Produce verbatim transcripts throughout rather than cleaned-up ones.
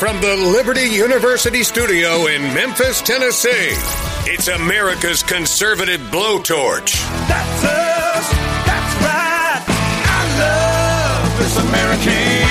from the Liberty University studio in Memphis, Tennessee, it's America's conservative blowtorch. That's us. That's right. I love this American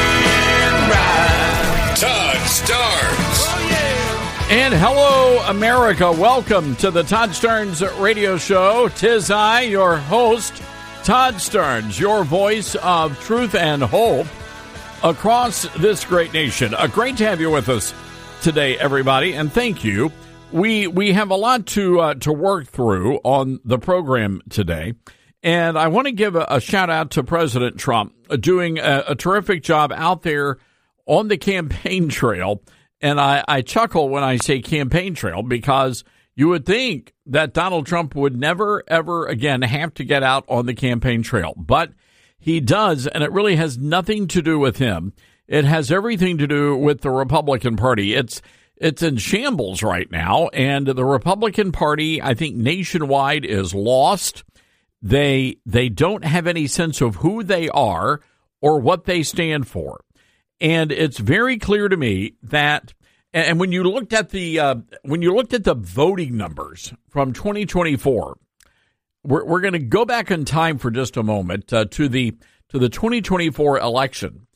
ride. Todd Starnes. Oh, yeah. And hello, America. Welcome to the Todd Starnes radio show. Tis I, your host, Todd Starnes, your voice of truth and hope across this great nation. Uh, great to have you with us today, everybody, and thank you. We we have a lot to uh, to work through on the program today, and I want to give a, a shout out to President Trump uh, doing a, a terrific job out there on the campaign trail. And I, I chuckle when I say campaign trail because you would think that Donald Trump would never, ever again have to get out on the campaign trail, but he does, and it really has nothing to do with him. It has everything to do with the Republican Party. It's it's in shambles right now, and the Republican Party, I think, nationwide is lost. They they don't have any sense of who they are or what they stand for, and it's very clear to me that. And when you looked at the uh, when you looked at the voting numbers from twenty twenty-four. We're, we're going to go back in time for just a moment uh, to the to the twenty twenty-four election.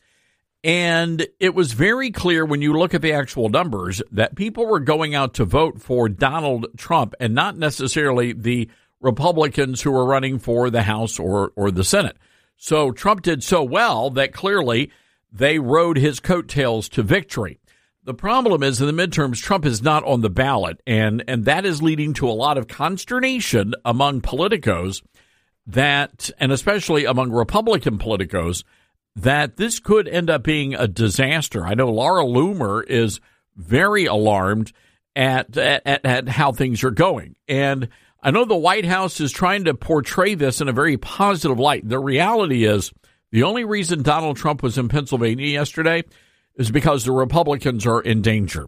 And it was very clear when you look at the actual numbers that people were going out to vote for Donald Trump and not necessarily the Republicans who were running for the House or, or the Senate. So Trump did so well that clearly they rode his coattails to victory. The problem is in the midterms, Trump is not on the ballot, and, and that is leading to a lot of consternation among politicos that, and especially among Republican politicos, that this could end up being a disaster. I know Laura Loomer is very alarmed at, at, at how things are going. And I know the White House is trying to portray this in a very positive light. The reality is the only reason Donald Trump was in Pennsylvania yesterday is because the Republicans are in danger.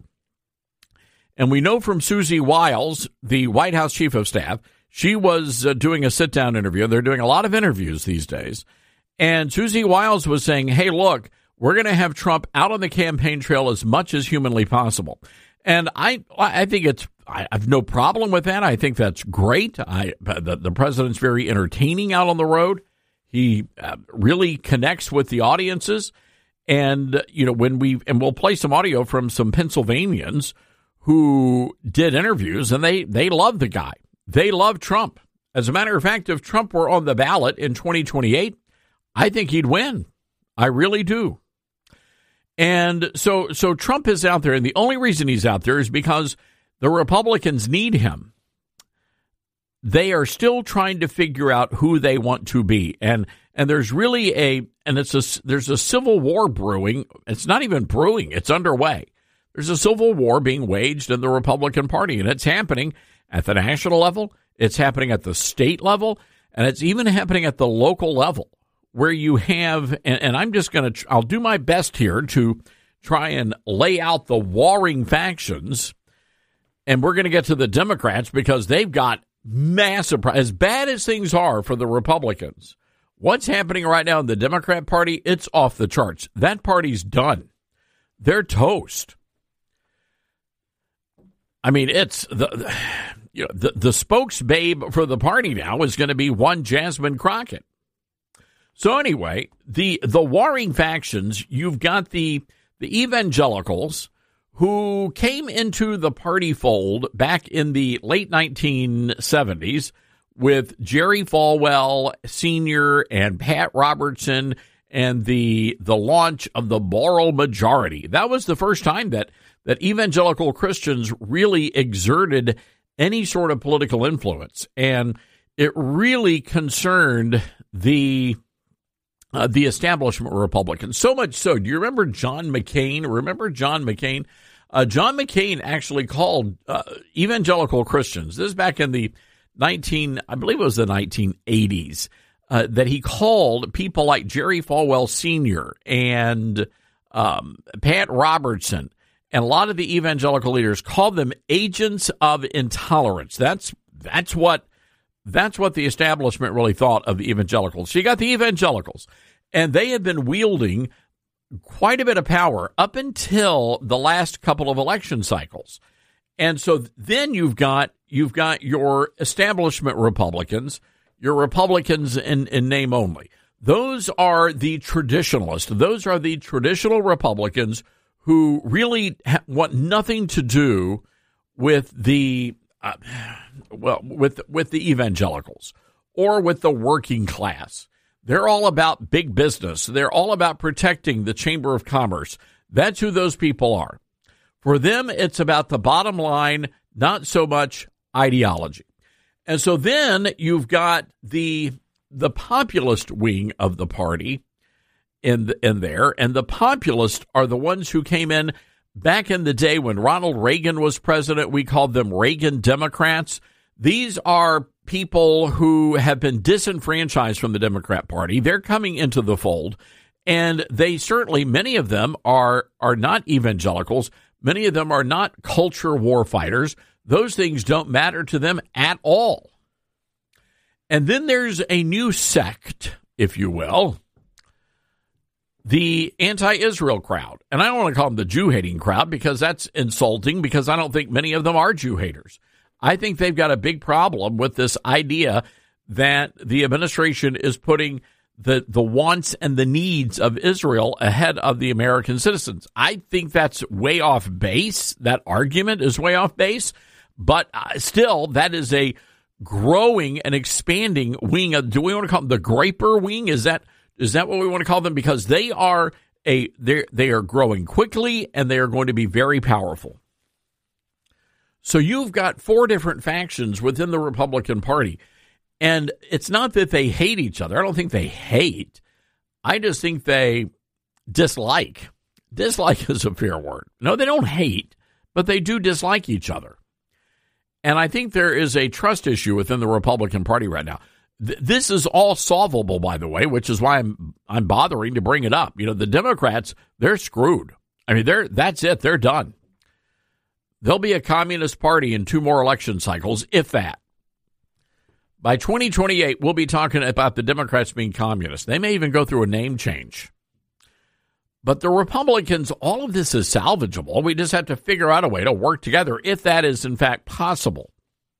And we know from Susie Wiles, the White House chief of staff, she was uh, doing a sit-down interview. They're doing a lot of interviews these days. And Susie Wiles was saying, hey, look, we're going to have Trump out on the campaign trail as much as humanly possible. And I I think it's, I have no problem with that. I think that's great. I the, the president's very entertaining out on the road. He uh, really connects with the audiences. And, you know, when we, and we'll play some audio from some Pennsylvanians who did interviews, and they, they love the guy. They love Trump. As a matter of fact, if Trump were on the ballot in twenty twenty-eight, I think he'd win. I really do. And so, so Trump is out there, and the only reason he's out there is because the Republicans need him. They are still trying to figure out who they want to be. And, and there's really a, and it's a, there's a civil war brewing. It's not even brewing. It's underway. There's a civil war being waged in the Republican Party, and it's happening at the national level. It's happening at the state level, and it's even happening at the local level where you have, and, and I'm just going to, I'll do my best here to try and lay out the warring factions. And we're going to get to the Democrats because they've got massive, as bad as things are for the Republicans. What's happening right now in the Democrat Party, it's off the charts. That party's done. They're toast. I mean, it's the you know the, the spokesbabe for the party now is going to be one Jasmine Crockett. So anyway, the the warring factions, you've got the the evangelicals who came into the party fold back in the late nineteen seventies with Jerry Falwell Senior and Pat Robertson and the the launch of the moral majority. That was the first time that, that evangelical Christians really exerted any sort of political influence. And it really concerned the uh, the establishment Republicans. So much so, do you remember John McCain? Remember John McCain? Uh, John McCain actually called uh, evangelical Christians, this is back in the nineteen, I believe it was the nineteen eighties, uh, that he called people like Jerry Falwell Senior and um, Pat Robertson and a lot of the evangelical leaders called them agents of intolerance. That's that's what that's what the establishment really thought of the evangelicals. So you got the evangelicals, and they have been wielding quite a bit of power up until the last couple of election cycles. And so then you've got you've got your establishment Republicans, your Republicans in, in name only. Those are the traditionalists. Those are the traditional Republicans who really ha- want nothing to do with the uh, well with with the evangelicals or with the working class. They're all about big business. They're all about protecting the Chamber of Commerce. That's who those people are. For them, it's about the bottom line, not so much ideology. And so then you've got the the populist wing of the party in the, in there, and the populists are the ones who came in back in the day when Ronald Reagan was president. We called them Reagan Democrats. These are people who have been disenfranchised from the Democrat Party. They're coming into the fold, and they certainly, many of them are are not evangelicals. Many of them are not culture war fighters. Those things don't matter to them at all. And then there's a new sect, if you will, the anti-Israel crowd. And I don't want to call them the Jew-hating crowd because that's insulting, because I don't think many of them are Jew-haters. I think they've got a big problem with this idea that the administration is putting the, the wants and the needs of Israel ahead of the American citizens. I think that's way off base. That argument is way off base. But uh, still, that is a growing and expanding wing of, do we want to call them the Graper wing? Is that is that what we want to call them? Because they are a they they are growing quickly, and they are going to be very powerful. So you've got four different factions within the Republican Party, and it's not that they hate each other. I don't think they hate. I just think they dislike. Dislike is a fair word. No, they don't hate, but they do dislike each other. And I think there is a trust issue within the Republican Party right now. Th- this is all solvable, by the way, which is why I'm I'm bothering to bring it up. You know, the Democrats, they're screwed. I mean, they're that's it. They're done. There'll be a communist party in two more election cycles, if that. By twenty twenty-eight, we'll be talking about the Democrats being communist. They may even go through a name change. But the Republicans, all of this is salvageable. We just have to figure out a way to work together if that is, in fact, possible.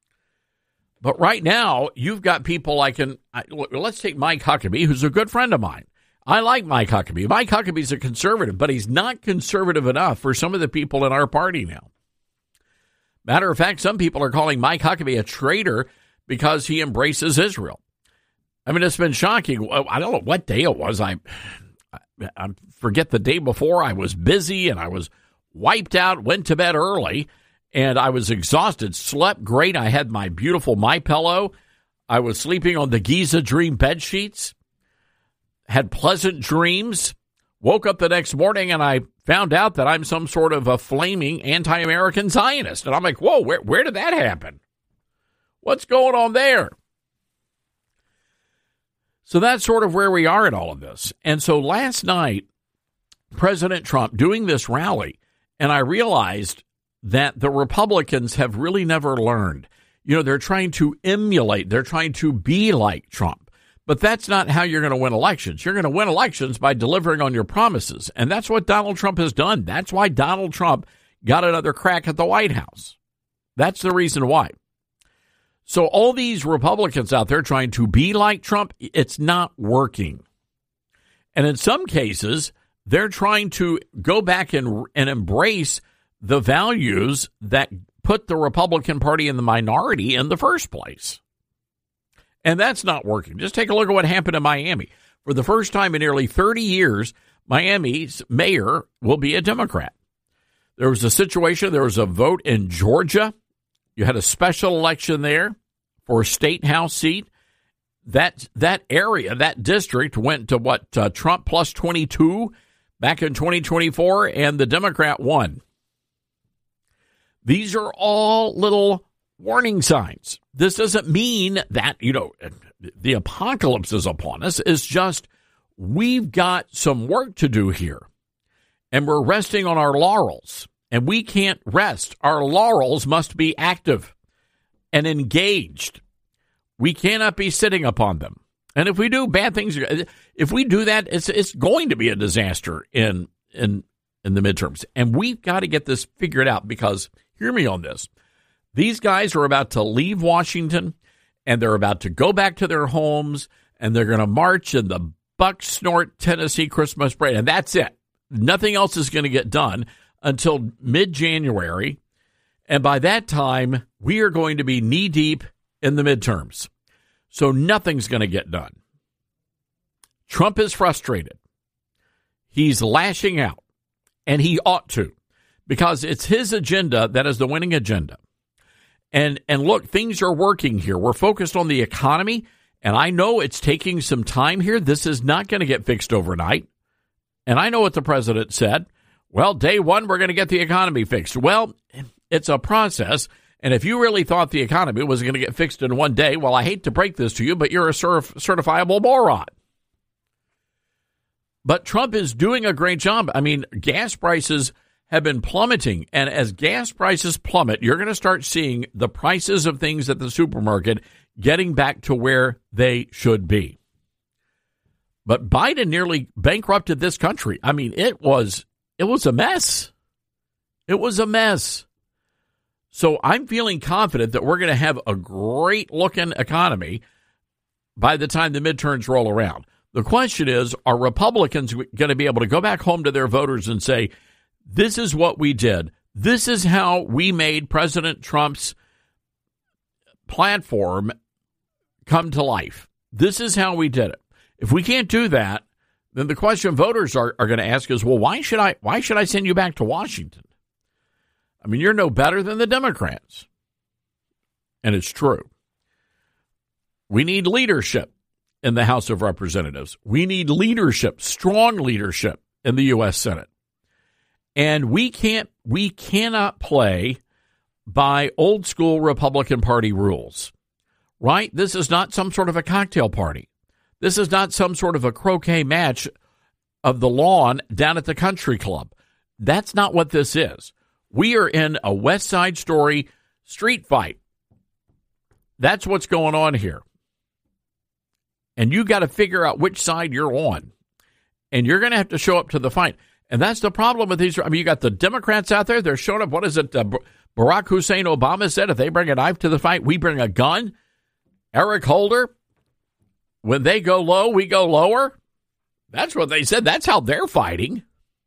But right now, you've got people like, an, let's take Mike Huckabee, who's a good friend of mine. I like Mike Huckabee. Mike Huckabee's a conservative, but he's not conservative enough for some of the people in our party now. Matter of fact, some people are calling Mike Huckabee a traitor because he embraces Israel. I mean, it's been shocking. I don't know what day it was. I... I forget the day before. I was busy and I was wiped out, went to bed early, and I was exhausted, slept great. I had my beautiful MyPillow. I was sleeping on the Giza Dream bed sheets, had pleasant dreams, woke up the next morning, and I found out that I'm some sort of a flaming anti-American Zionist. And I'm like, whoa, where, where did that happen? What's going on there? So that's sort of where we are in all of this. And so last night, President Trump doing this rally, and I realized that the Republicans have really never learned. You know, they're trying to emulate, they're trying to be like Trump. But that's not how you're going to win elections. You're going to win elections by delivering on your promises. And that's what Donald Trump has done. That's why Donald Trump got another crack at the White House. That's the reason why. So all these Republicans out there trying to be like Trump, it's not working. And in some cases, they're trying to go back and, and embrace the values that put the Republican Party in the minority in the first place. And that's not working. Just take a look at what happened in Miami. For the first time in nearly thirty years, Miami's mayor will be a Democrat. There was a situation, there was a vote in Georgia. You had a special election there for a state house seat. That that area, that district went to what, uh, Trump plus twenty-two back in twenty twenty-four, and the Democrat won. These are all little warning signs. This doesn't mean that, you know, the apocalypse is upon us. It's just we've got some work to do here, and we're resting on our laurels. And we can't rest. Our laurels must be active and engaged. We cannot be sitting upon them. And if we do, bad things, if we do that, it's it's going to be a disaster in in in the midterms. And we've got to get this figured out, because, hear me on this, these guys are about to leave Washington, and they're about to go back to their homes, and they're going to march in the Bucksnort, Tennessee Christmas parade, and that's it. Nothing else is going to get done until mid-January, and by that time, we are going to be knee-deep in the midterms. So nothing's going to get done. Trump is frustrated. He's lashing out, and he ought to, because it's his agenda that is the winning agenda. And and look, things are working here. We're focused on the economy, and I know it's taking some time here. This is not going to get fixed overnight. And I know what the president said. Well, day one, we're going to get the economy fixed. Well, it's a process. And if you really thought the economy was going to get fixed in one day, well, I hate to break this to you, but you're a certif- certifiable moron. But Trump is doing a great job. I mean, gas prices have been plummeting. And as gas prices plummet, you're going to start seeing the prices of things at the supermarket getting back to where they should be. But Biden nearly bankrupted this country. I mean, it was it was a mess. It was a mess. So I'm feeling confident that we're going to have a great-looking economy by the time the midterms roll around. The question is, are Republicans going to be able to go back home to their voters and say, this is what we did. This is how we made President Trump's platform come to life. This is how we did it. If we can't do that, then the question voters are, are going to ask is, well, why should I why should I send you back to Washington? I mean, you're no better than the Democrats. And it's true. We need leadership in the House of Representatives. We need leadership, strong leadership in the U S Senate. And we can't, we cannot play by old school Republican Party rules, right? This is not some sort of a cocktail party. This is not some sort of a croquet match of the lawn down at the country club. That's not what this is. We are in a West Side Story street fight. That's what's going on here. And you got to figure out which side you're on. And you're going to have to show up to the fight. And that's the problem with these. I mean, you got the Democrats out there. They're showing up. What is it? Uh, Barack Hussein Obama said, if they bring a knife to the fight, we bring a gun. Eric Holder, when they go low, we go lower. That's what they said. That's how they're fighting.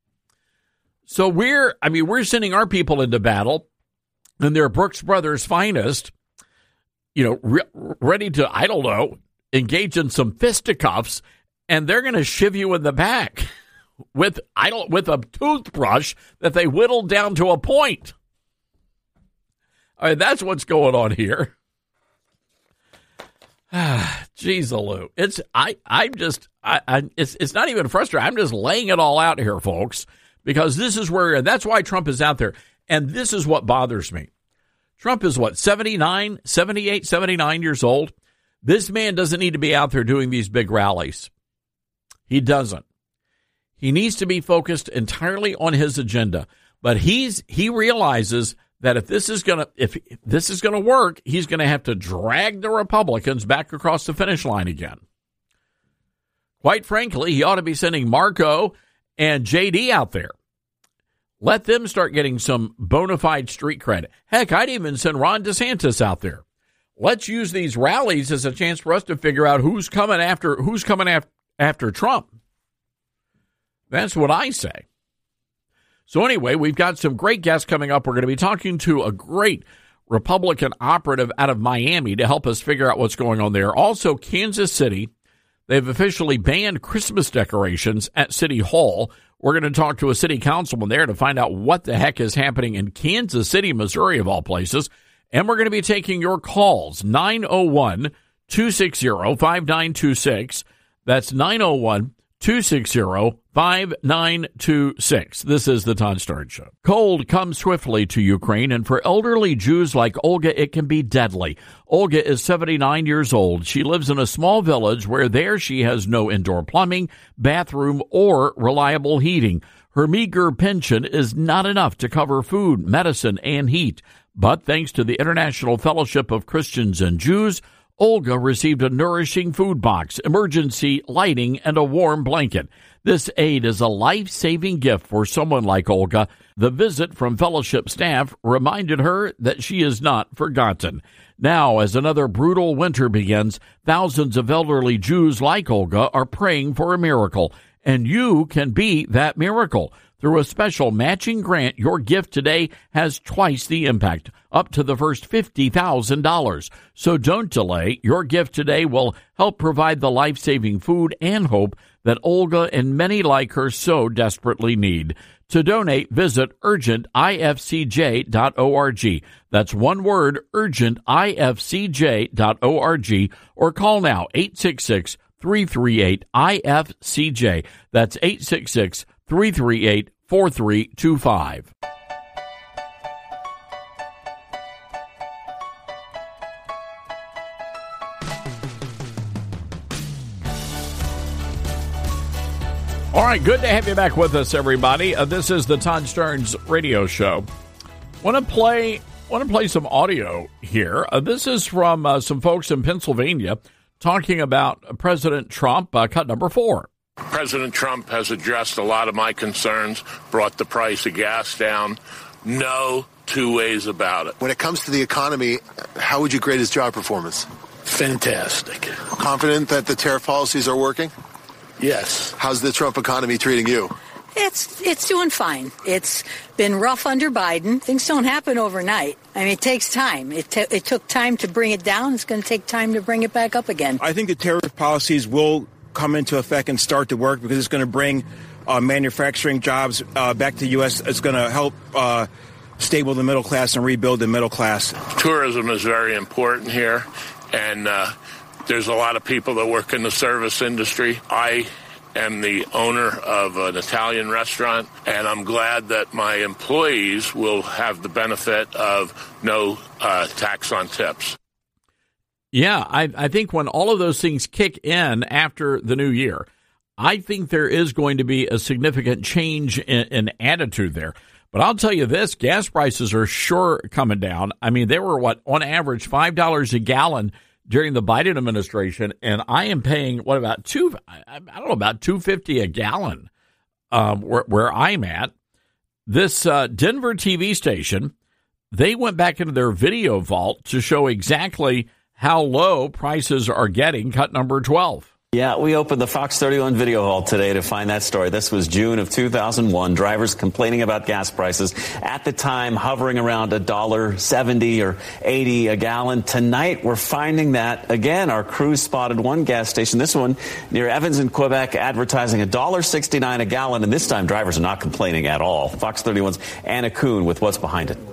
So we're, I mean, we're sending our people into battle, and they're Brooks Brothers' finest, you know, re- ready to, I don't know, engage in some fisticuffs, and they're going to shiv you in the back with, I don't, with a toothbrush that they whittled down to a point. I mean, that's what's going on here. Jeez, Lou. It's, I, I'm just, I, I, it's, it's not even frustrating. I'm just laying it all out here, folks. Because this is where, that's why Trump is out there. And this is what bothers me. Trump is what, seventy-nine, seventy-eight, seventy-nine years old? This man doesn't need to be out there doing these big rallies. He doesn't. He needs to be focused entirely on his agenda. But he's he realizes that if this is gonna if this is gonna work, he's gonna have to drag the Republicans back across the finish line again. Quite frankly, he ought to be sending Marco and J D out there. Let them start getting some bona fide street credit. Heck, I'd even send Ron DeSantis out there. Let's use these rallies as a chance for us to figure out who's coming after who's coming after, after Trump. That's what I say. So anyway, we've got some great guests coming up. We're going to be talking to a great Republican operative out of Miami to help us figure out what's going on there. Also, Kansas City. They've officially banned Christmas decorations at City Hall. We're going to talk to a city councilman there to find out what the heck is happening in Kansas City, Missouri, of all places. And we're going to be taking your calls, nine oh one, two six zero, five nine two six. That's nine oh one, two six zero, five nine two six. This is the Todd Starnes Show. Cold comes swiftly to Ukraine, and for elderly Jews like Olga, it can be deadly. Olga is seventy-nine years old. She lives in a small village where there she has no indoor plumbing, bathroom, or reliable heating. Her meager pension is not enough to cover food, medicine, and heat. But thanks to the International Fellowship of Christians and Jews, Olga received a nourishing food box, emergency lighting, and a warm blanket. This aid is a life-saving gift for someone like Olga. The visit from fellowship staff reminded her that she is not forgotten. Now, as another brutal winter begins, thousands of elderly Jews like Olga are praying for a miracle, and you can be that miracle. Through a special matching grant, your gift today has twice the impact, up to the first fifty thousand dollars. So don't delay. Your gift today will help provide the life-saving food and hope that Olga and many like her so desperately need. To donate, visit urgent I F C J dot org. That's one word, urgent I F C J dot org, or call now, eight six six, three three eight, I F C J. That's eight six six, three three eight, four three two five. All right, good to have you back with us, everybody. Uh, this is the Todd Stearns Radio Show. Want to play? Want to play some audio here? Uh, this is from uh, some folks in Pennsylvania talking about President Trump. Uh, cut number four. President Trump has addressed a lot of my concerns, brought the price of gas down. No two ways about it. When it comes to the economy, how would you grade his job performance? Fantastic. Confident that the tariff policies are working? Yes. How's the Trump economy treating you? It's it's doing fine. It's been rough under Biden. Things don't happen overnight. I mean, it takes time. It, t- it took time to bring it down. It's going to take time to bring it back up again. I think the tariff policies will come into effect and start to work because it's going to bring uh, manufacturing jobs uh, back to the U S. It's going to help uh, stable the middle class and rebuild the middle class. Tourism is very important here, and uh, there's a lot of people that work in the service industry. I am the owner of an Italian restaurant, and I'm glad that my employees will have the benefit of no uh, tax on tips. Yeah, I, I think when all of those things kick in after the new year, I think there is going to be a significant change in, in attitude there. But I'll tell you this, gas prices are sure coming down. I mean, they were, what, on average, five dollars a gallon during the Biden administration, and I am paying, what, about two, I don't know, about two fifty a gallon um, where, where I'm at. This uh, Denver T V station, they went back into their video vault to show exactly how low prices are getting. Cut number twelve. Yeah, we opened the Fox thirty-one video vault today to find that story. This was June of two thousand one. Drivers complaining about gas prices at the time hovering around one dollar seventy or eighty a gallon. Tonight, we're finding that, again, our crew spotted one gas station, this one near Evans in Quebec, advertising one dollar sixty-nine a gallon. And this time, drivers are not complaining at all. Fox thirty-one's Anna Kuhn with what's behind it.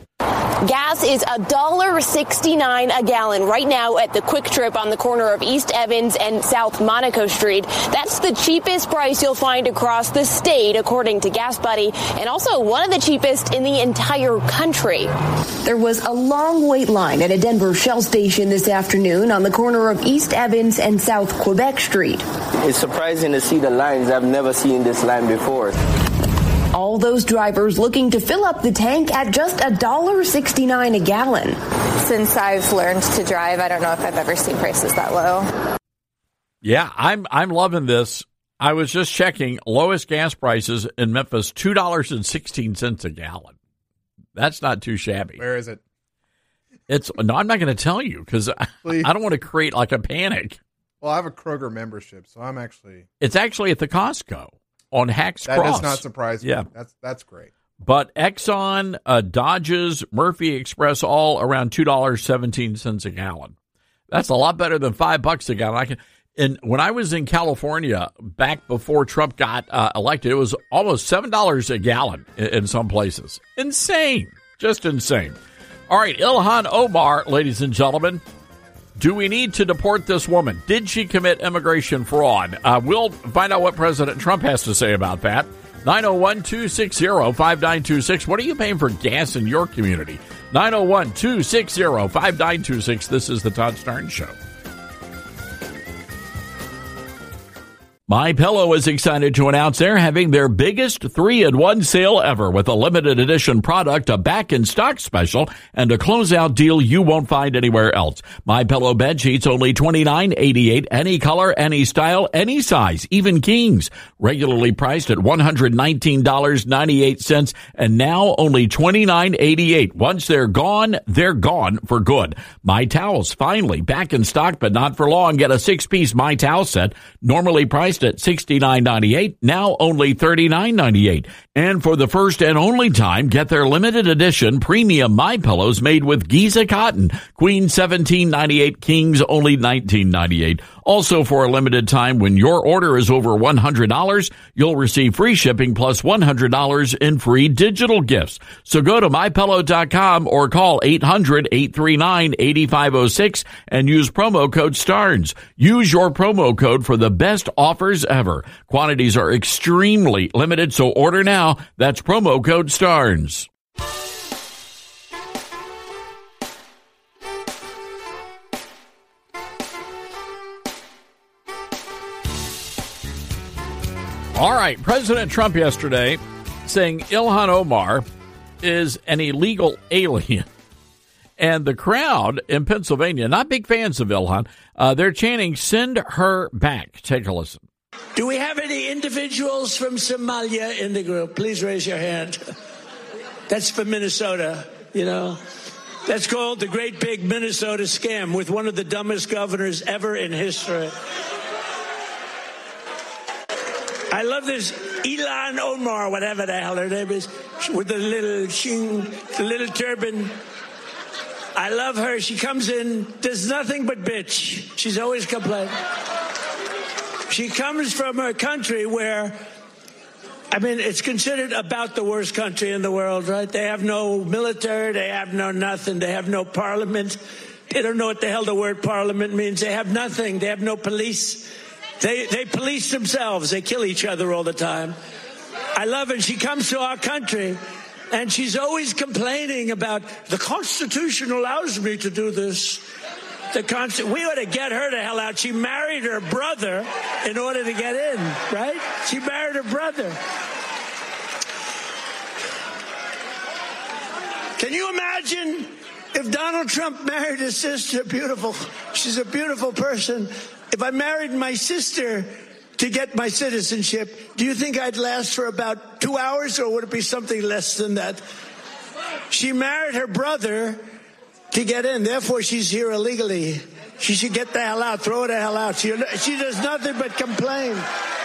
Gas is one dollar sixty-nine a gallon right now at the Quick Trip on the corner of East Evans and South Monaco Street. That's the cheapest price you'll find across the state, according to Gas Buddy, and also one of the cheapest in the entire country. There was a long wait line at a Denver Shell station this afternoon on the corner of East Evans and South Quebec Street. It's surprising to see the lines. I've never seen this line before. All those drivers looking to fill up the tank at just one dollar sixty-nine a gallon. Since I've learned to drive, I don't know if I've ever seen prices that low. Yeah, I'm I'm loving this. I was just checking lowest gas prices in Memphis, two dollars and sixteen cents a gallon. That's not too shabby. Where is it? It's no, I'm not going to tell you because I, I don't want to create like a panic. Well, I have a Kroger membership, so I'm actually. It's actually at the Costco on Hacks that Cross. That does not surprise me. Yeah. That's that's great. But Exxon, uh, Dodges, Murphy Express, all around two dollars and seventeen cents a gallon. That's a lot better than five bucks a gallon. I can, and when I was in California back before Trump got uh, elected, it was almost seven dollars a gallon in, in some places. Insane. Just insane. All right, Ilhan Omar, ladies and gentlemen. Do we need to deport this woman? Did she commit immigration fraud? Uh, we'll find out what President Trump has to say about that. nine oh one, two six zero, five nine two six. What are you paying for gas in your community? nine oh one, two six zero, five nine two six. This is the Todd Stearns Show. MyPillow is excited to announce they're having their biggest three in one sale ever with a limited edition product, a back-in-stock special, and a closeout deal you won't find anywhere else. MyPillow bed sheets only twenty-nine dollars and eighty-eight cents, any color, any style, any size, even kings. Regularly priced at one hundred nineteen dollars and ninety-eight cents and now only twenty-nine dollars and eighty-eight cents. Once they're gone, they're gone for good. My Towels, finally back in stock, but not for long. Get a six-piece My Towel set, normally priced at sixty-nine dollars and ninety-eight cents, now only thirty-nine dollars and ninety-eight cents. And for the first and only time, get their limited edition premium My Pillows made with Giza cotton. Queen seventeen ninety-eight, kings only nineteen ninety-eight. Also, for a limited time, when your order is over one hundred dollars, you'll receive free shipping plus one hundred dollars in free digital gifts. So go to my pillow dot com or call eight hundred, eight three nine, eight five zero six and use promo code STARNS. Use your promo code for the best offers ever. Quantities are extremely limited, so order now. That's promo code STARNS. All right, President Trump yesterday saying Ilhan Omar is an illegal alien. And the crowd in Pennsylvania, not big fans of Ilhan, uh, they're chanting, send her back. Take a listen. Do we have any individuals from Somalia in the group? Please raise your hand. That's for Minnesota, you know. That's called the Great Big Minnesota Scam with one of the dumbest governors ever in history. I love this Ilhan Omar, whatever the hell her name is, with the little shing, the little turban. I love her. She comes in, does nothing but bitch. She's always complaining. She comes from a country where, I mean, it's considered about the worst country in the world, right? They have no military. They have no nothing. They have no parliament. They don't know what the hell the word parliament means. They have nothing. They have no police. They they police themselves. They kill each other all the time. I love it. She comes to our country, and she's always complaining about the Constitution allows me to do this. The Consti- we ought to get her the hell out. She married her brother in order to get in, right? She married her brother. Can you imagine if Donald Trump married his sister? Beautiful. She's a beautiful person. If I married my sister to get my citizenship, do you think I'd last for about two hours or would it be something less than that? She married her brother to get in. Therefore, she's here illegally. She should get the hell out. Throw her the hell out. She, she does nothing but complain.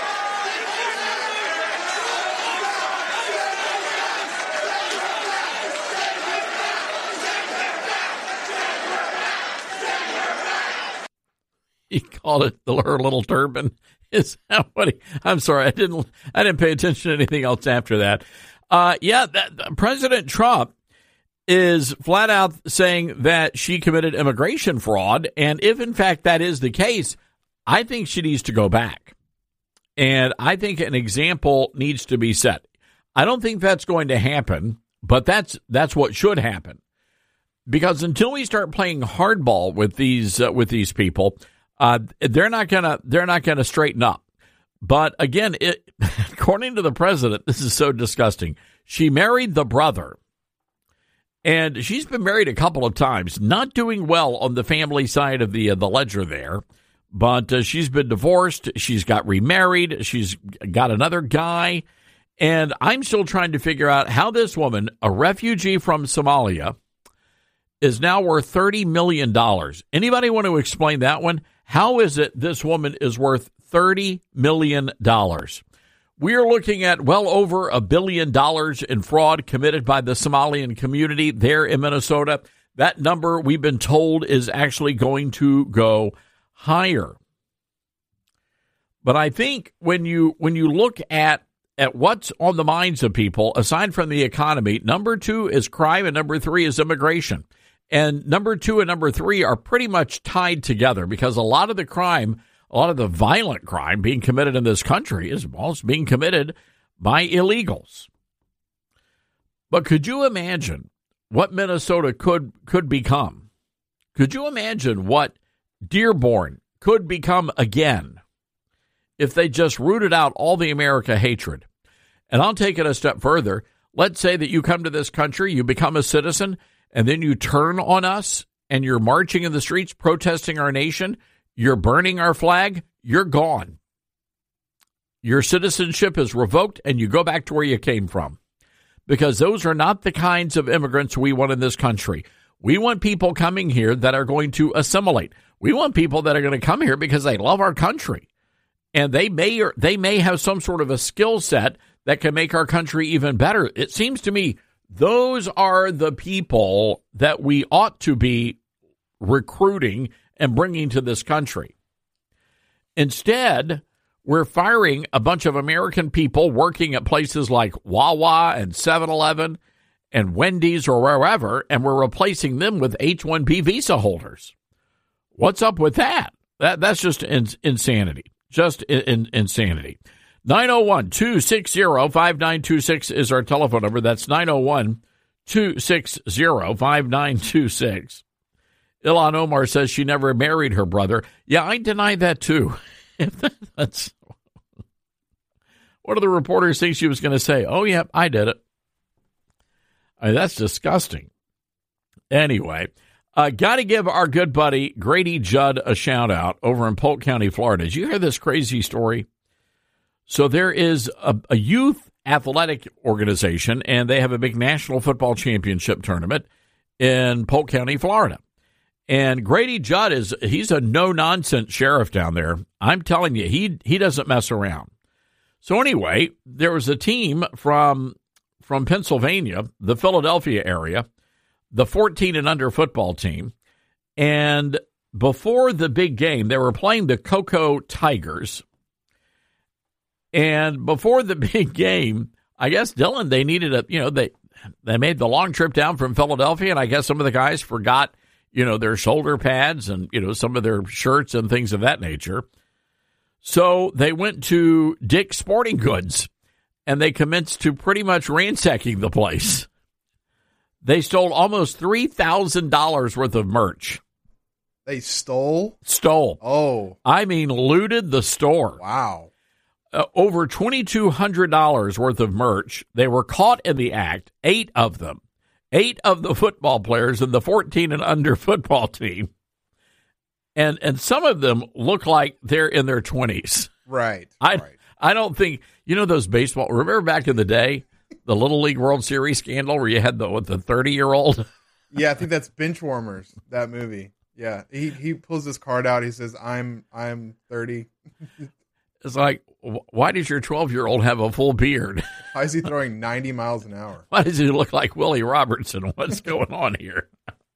He called it her little turban. Is that what he? I'm sorry, I didn't. I didn't pay attention to anything else after that. Uh, yeah, that, President Trump is flat out saying that she committed immigration fraud, and if in fact that is the case, I think she needs to go back, and I think an example needs to be set. I don't think that's going to happen, but that's that's what should happen, because until we start playing hardball with these uh, with these people. Uh, they're not gonna. They're not gonna straighten up. But again, it, according to the president, this is so disgusting. She married the brother, and she's been married a couple of times. Not doing well on the family side of the uh, the ledger there. But uh, she's been divorced. She's got remarried. She's got another guy, and I'm still trying to figure out how this woman, a refugee from Somalia, is now worth thirty million dollars. Anybody want to explain that one? How is it this woman is worth thirty million dollars? We're looking at well over a billion dollars in fraud committed by the Somalian community there in Minnesota. That number, we've been told, is actually going to go higher. But I think when you when you look at, at what's on the minds of people, aside from the economy, number two is crime and number three is immigration. And number two and number three are pretty much tied together because a lot of the crime, a lot of the violent crime being committed in this country is also being committed by illegals. But could you imagine what Minnesota could could become? Could you imagine what Dearborn could become again if they just rooted out all the America hatred. And I'll take it a step further. Let's say that you come to this country, you become a citizen, and then you turn on us and you're marching in the streets, protesting our nation, you're burning our flag, you're gone. Your citizenship is revoked and you go back to where you came from. Because those are not the kinds of immigrants we want in this country. We want people coming here that are going to assimilate. We want people that are going to come here because they love our country. And they may or they may have some sort of a skill set that can make our country even better. It seems to me those are the people that we ought to be recruiting and bringing to this country. Instead, we're firing a bunch of American people working at places like Wawa and seven eleven and Wendy's or wherever, and we're replacing them with H one B visa holders. What's up with that? That That's just in, insanity. Just in, in, insanity. nine oh one, two six zero, five nine two six is our telephone number. That's nine oh one, two six zero, five nine two six. Ilhan Omar says she never married her brother. Yeah, I deny that too. That's what do the reporters think she was going to say? Oh, yeah, I did it. I mean, that's disgusting. Anyway, uh, got to give our good buddy Grady Judd a shout out over in Polk County, Florida. Did you hear this crazy story? So there is a, a youth athletic organization, and they have a big national football championship tournament in Polk County, Florida. And Grady Judd is, he's a no-nonsense sheriff down there. I'm telling you, he he doesn't mess around. So anyway, there was a team from from Pennsylvania, the Philadelphia area, the fourteen and under football team. And before the big game, they were playing the Cocoa Tigers. And before the big game, I guess, Dylan, they needed a, you know, they they made the long trip down from Philadelphia, and I guess some of the guys forgot, you know, their shoulder pads and, you know, some of their shirts and things of that nature. So they went to Dick's Sporting Goods, and they commenced to pretty much ransacking the place. They stole almost three thousand dollars worth of merch. They stole? Stole. Oh. I mean, looted the store. Wow. Uh, over twenty-two hundred dollars worth of merch. They were caught in the act, eight of them. Eight of the football players in the fourteen and under football team. And and some of them look like they're in their twenties. Right. I right. I don't think, you know, those baseball, remember back in the day, the Little League World Series scandal where you had the, what, the thirty-year-old? Yeah, I think that's Benchwarmers, that movie. Yeah, he he pulls his card out. He says, I'm I'm thirty. It's like, why does your twelve-year-old have a full beard? Why is he throwing ninety miles an hour? Why does he look like Willie Robertson? What's going on here?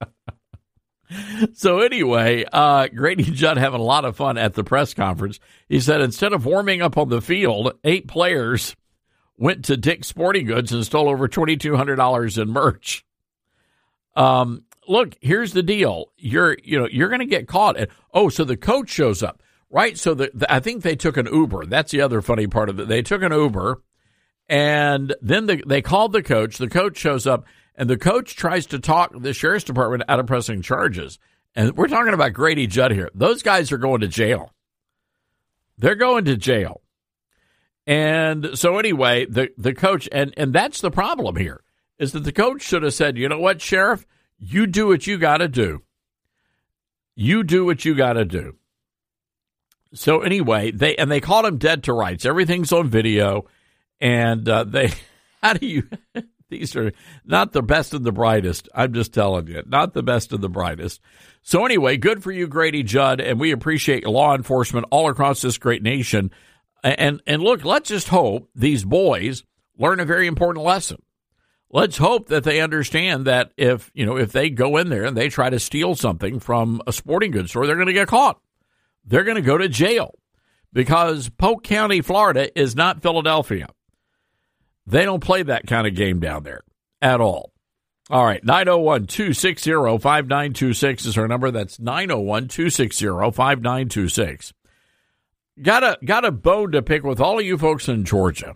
So anyway, uh, Grady Judd having a lot of fun at the press conference. He said instead of warming up on the field, eight players went to Dick's Sporting Goods and stole over twenty-two hundred dollars in merch. Um, look, here's the deal. You're, you know, you're going to get caught. And, oh, so the coach shows up. Right, so the, the, I think they took an Uber. That's the other funny part of it. They took an Uber, and then the, they called the coach. The coach shows up, and the coach tries to talk the sheriff's department out of pressing charges. And we're talking about Grady Judd here. Those guys are going to jail. They're going to jail. And so anyway, the, the coach, and, and that's the problem here, is that the coach should have said, you know what, Sheriff, you do what you got to do. You do what you got to do. So anyway, they and they caught him dead to rights. Everything's on video, and uh, they. How do you? These are not the best and the brightest. I'm just telling you, not the best and the brightest. So anyway, good for you, Grady Judd, and we appreciate law enforcement all across this great nation. And and look, let's just hope these boys learn a very important lesson. Let's hope that they understand that if you know if they go in there and they try to steal something from a sporting goods store, they're going to get caught. They're going to go to jail because Polk County, Florida is not Philadelphia. They don't play that kind of game down there at all. All right, nine oh one, two six zero, five nine two six is our number. That's nine oh one, two six zero, five nine two six. Got a, got a bone to pick with all of you folks in Georgia.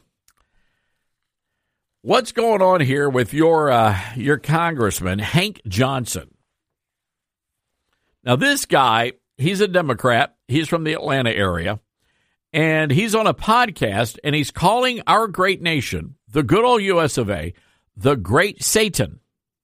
What's going on here with your uh, your congressman, Hank Johnson? Now, this guy, he's a Democrat. He's from the Atlanta area. And he's on a podcast, and he's calling our great nation, the good old U S of A, the Great Satan.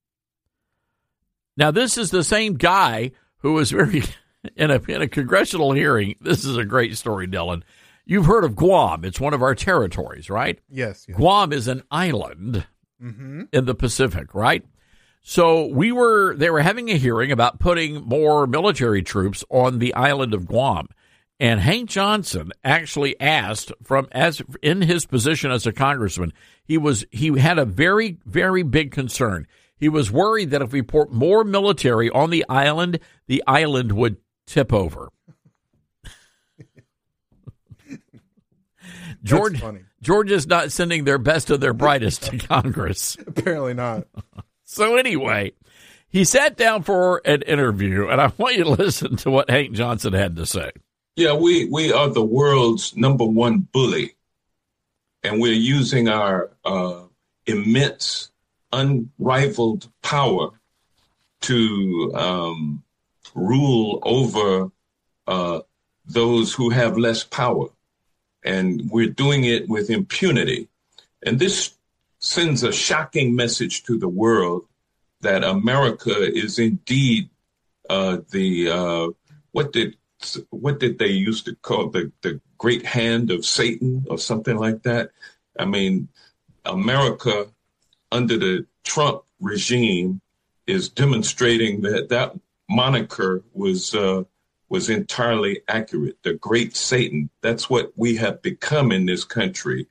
Now, this is the same guy who was very, in a, in a congressional hearing, this is a great story, Dylan. You've heard of Guam. It's one of our territories, right? Yes. yes. Guam is an island mm-hmm. in the Pacific, right? So we were, they were having a hearing about putting more military troops on the island of Guam. And Hank Johnson actually asked from, as in his position as a congressman, he was, he had a very, very big concern. He was worried that if we put more military on the island, the island would tip over. George, Georgia's not sending their best and their brightest to Congress. Apparently not. So anyway, he sat down for an interview, and I want you to listen to what Hank Johnson had to say. Yeah, we, we are the world's number one bully, and we're using our uh, immense, unrivaled power to um, rule over uh, those who have less power. And we're doing it with impunity. And this sends a shocking message to the world that America is indeed uh, the, uh, what did what did they used to call the, the great hand of Satan or something like that? I mean, America under the Trump regime is demonstrating that that moniker was uh, was entirely accurate. The great Satan. That's what we have become in this country.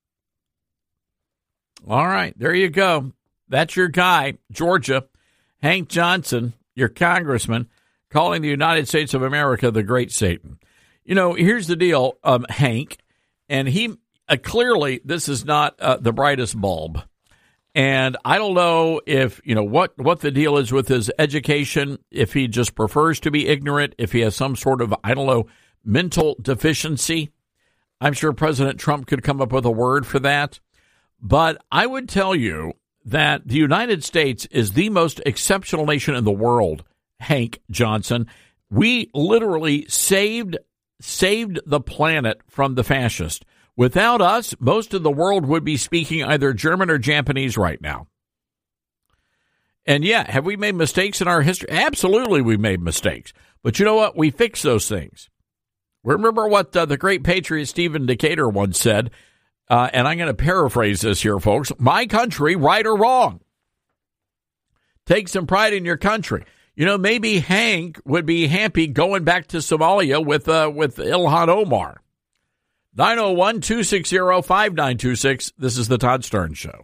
All right, there you go. That's your guy, Georgia, Hank Johnson, your congressman, calling the United States of America the great Satan. You know, here's the deal, um, Hank, and he uh, clearly this is not uh, the brightest bulb. And I don't know if, you know, what, what the deal is with his education, if he just prefers to be ignorant, if he has some sort of, I don't know, mental deficiency. I'm sure President Trump could come up with a word for that. But I would tell you that the United States is the most exceptional nation in the world, Hank Johnson. We literally saved saved the planet from the fascists. Without us, most of the world would be speaking either German or Japanese right now. And yeah, have we made mistakes in our history? Absolutely, we made mistakes. But you know what? We fixed those things. Remember what uh, the great patriot Stephen Decatur once said, uh, and I'm going to paraphrase this here, folks. My country, right or wrong. Take some pride in your country. You know, maybe Hank would be happy going back to Somalia with uh, with Ilhan Omar. nine oh one, two six zero, five nine two six. This is the Todd Starnes Show.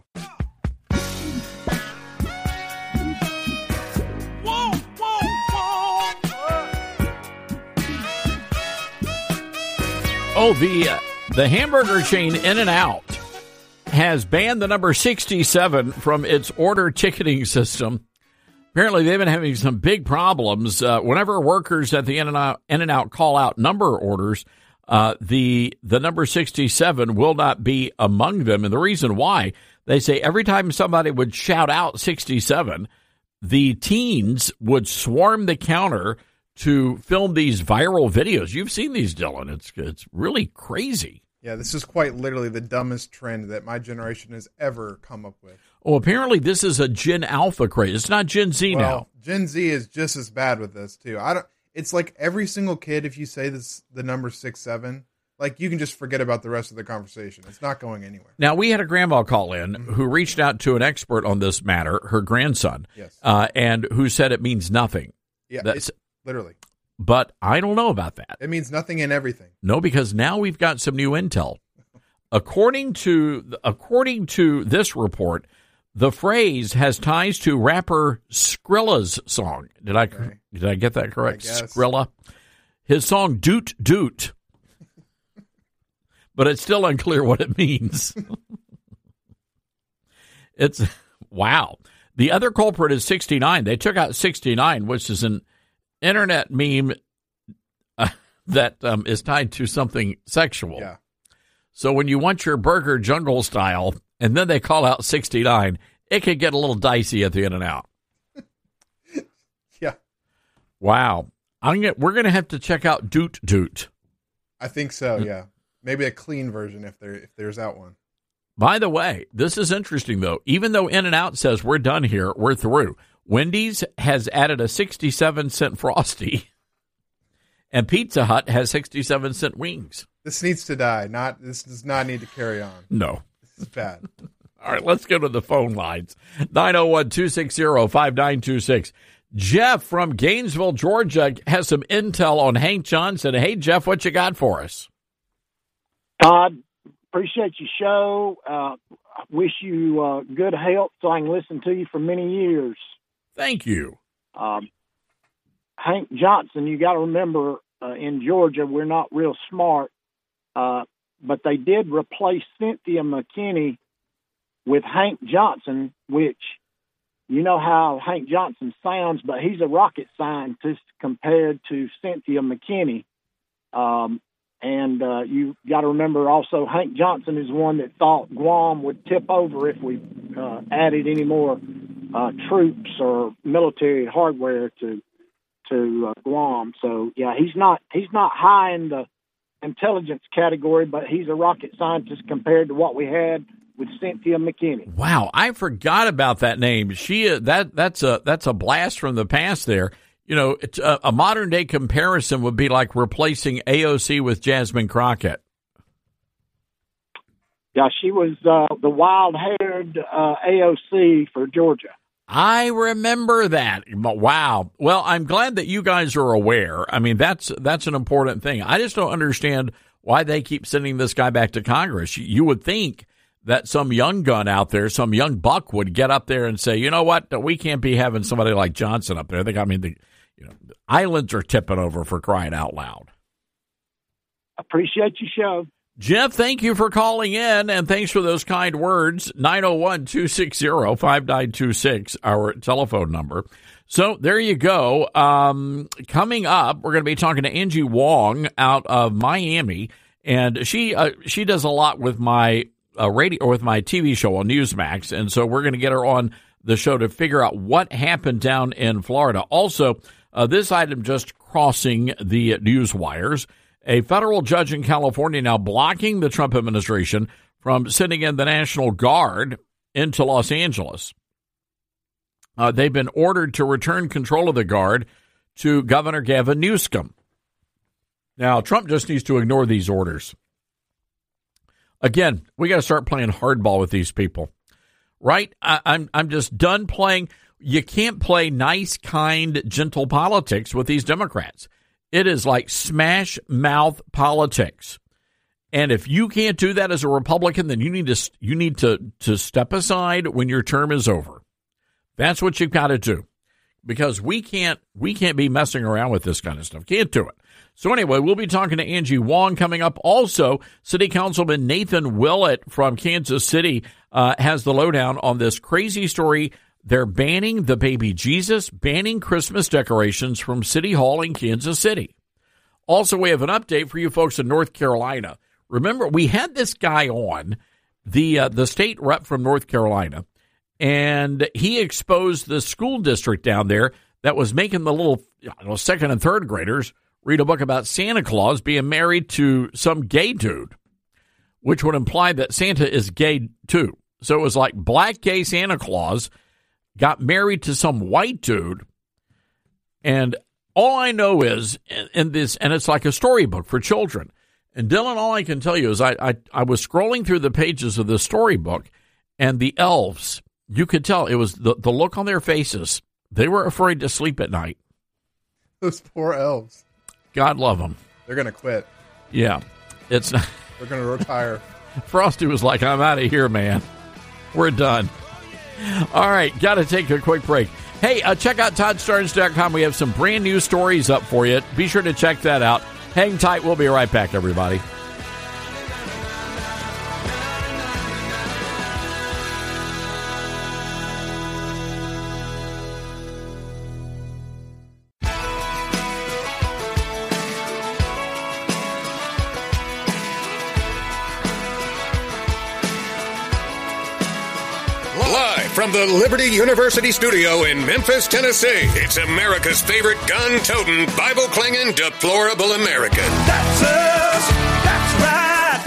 Oh, the uh, the hamburger chain In-N-Out has banned the number sixty-seven from its order ticketing system. Apparently, they've been having some big problems. Uh, whenever workers at the In-N-Out, In-N-Out call out number orders, uh, the the number sixty-seven will not be among them. And the reason why, they say every time somebody would shout out sixty-seven, the teens would swarm the counter to film these viral videos. You've seen these, Dylan. It's it's really crazy. Yeah, this is quite literally the dumbest trend that my generation has ever come up with. Oh, apparently this is a Gen Alpha craze. It's not Gen Z well, now. Gen Z is just as bad with this too. I don't. It's like every single kid, if you say this, the number six seven, like you can just forget about the rest of the conversation. It's not going anywhere. Now, we had a grandma call in mm-hmm. who reached out to an expert on this matter, her grandson, yes, uh, and who said it means nothing. Yeah, That's literally. But I don't know about that. It means nothing and everything. No, because now we've got some new intel. According to according to this report, the phrase has ties to rapper Skrilla's song. Did I okay. did I get that correct? Skrilla. His song Doot Doot. But it's still unclear what it means. It's wow. The other culprit is sixty-nine. They took out sixty-nine, which is an internet meme uh, that um, is tied to something sexual. Yeah. So when you want your burger jungle style, and then they call out sixty-nine, it could get a little dicey at the In-N-Out. Yeah. Wow. I'm gonna, we're going to have to check out Doot Doot. I think so, yeah. Maybe a clean version if there if there's out one. By the way, this is interesting, though. Even though In-N-Out says we're done here, we're through, Wendy's has added a sixty-seven cent Frosty, and Pizza Hut has sixty-seven cent wings. This needs to die. Not This does not need to carry on. No. This is bad. All right, let's go to the phone lines. nine oh one, two six zero, five nine two six. Jeff from Gainesville, Georgia, has some intel on Hank Johnson. Hey, Jeff, what you got for us? Todd, appreciate your show. Uh, wish you uh, good health so I can listen to you for many years. Thank you. Um, Hank Johnson, you got to remember, uh, in Georgia, we're not real smart, uh, but they did replace Cynthia McKinney with Hank Johnson, which you know how Hank Johnson sounds, but he's a rocket scientist compared to Cynthia McKinney. Um, and uh, you got to remember also Hank Johnson is one that thought Guam would tip over if we uh, added any more uh, troops or military hardware to to uh, Guam. So yeah, he's not he's not high in the intelligence category, but he's a rocket scientist compared to what we had with Cynthia McKinney. Wow, I forgot about that name. She that that's a that's a blast from the past there. You know, it's a, a modern day comparison would be like replacing A O C with Jasmine Crockett. Yeah, she was uh, the wild-haired uh, A O C for Georgia. I remember that. Wow. Well, I'm glad that you guys are aware. I mean, that's that's an important thing. I just don't understand why they keep sending this guy back to Congress. You would think that some young gun out there, some young buck would get up there and say, you know what, we can't be having somebody like Johnson up there. I think, I mean, the, you know, the islands are tipping over for crying out loud. Appreciate your show. Jeff, thank you for calling in, and thanks for those kind words. nine oh one, two six zero, five nine two six, our telephone number. So there you go. Um, coming up, we're going to be talking to Angie Wong out of Miami, and she uh, she does a lot with my uh, radio or with my T V show on Newsmax, and so we're going to get her on the show to figure out what happened down in Florida. Also, uh, this item just crossing the news wires. A federal judge in California now blocking the Trump administration from sending in the National Guard into Los Angeles. Uh, they've been ordered to return control of the Guard to Governor Gavin Newsom. Now, Trump just needs to ignore these orders. Again, we got to start playing hardball with these people, right? I, I'm I'm just done playing. You can't play nice, kind, gentle politics with these Democrats. It is like smash mouth politics. And if you can't do that as a Republican, then you need to you need to, to step aside when your term is over. That's what you've got to do. Because we can't we can't be messing around with this kind of stuff. Can't do it. So anyway, we'll be talking to Angie Wong coming up. Also, City Councilman Nathan Willett from Kansas City uh, has the lowdown on this crazy story. They're banning the baby Jesus, banning Christmas decorations from City Hall in Kansas City. Also, we have an update for you folks in North Carolina. Remember, we had this guy on, the uh, the state rep from North Carolina, and he exposed the school district down there that was making the little you know, second and third graders read a book about Santa Claus being married to some gay dude, which would imply that Santa is gay too. So it was like black gay Santa Claus got married to some white dude, and all I know is, in this, and it's like a storybook for children. And Dylan, all I can tell you is I, I, I was scrolling through the pages of the storybook, and the elves, you could tell it was the, the look on their faces. They were afraid to sleep at night. Those poor elves. God love them. They're going to quit. Yeah. it's. They're going to retire. Frosty was like, I'm out of here, man. We're done. All right, got to take a quick break. Hey, uh, check out Todd Starnes dot com. We have some brand new stories up for you. Be sure to check that out. Hang tight. We'll be right back, everybody. From the Liberty University studio in Memphis, Tennessee, it's America's favorite gun-toting, Bible-clinging, deplorable American. That's us. That's right.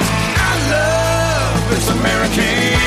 love this American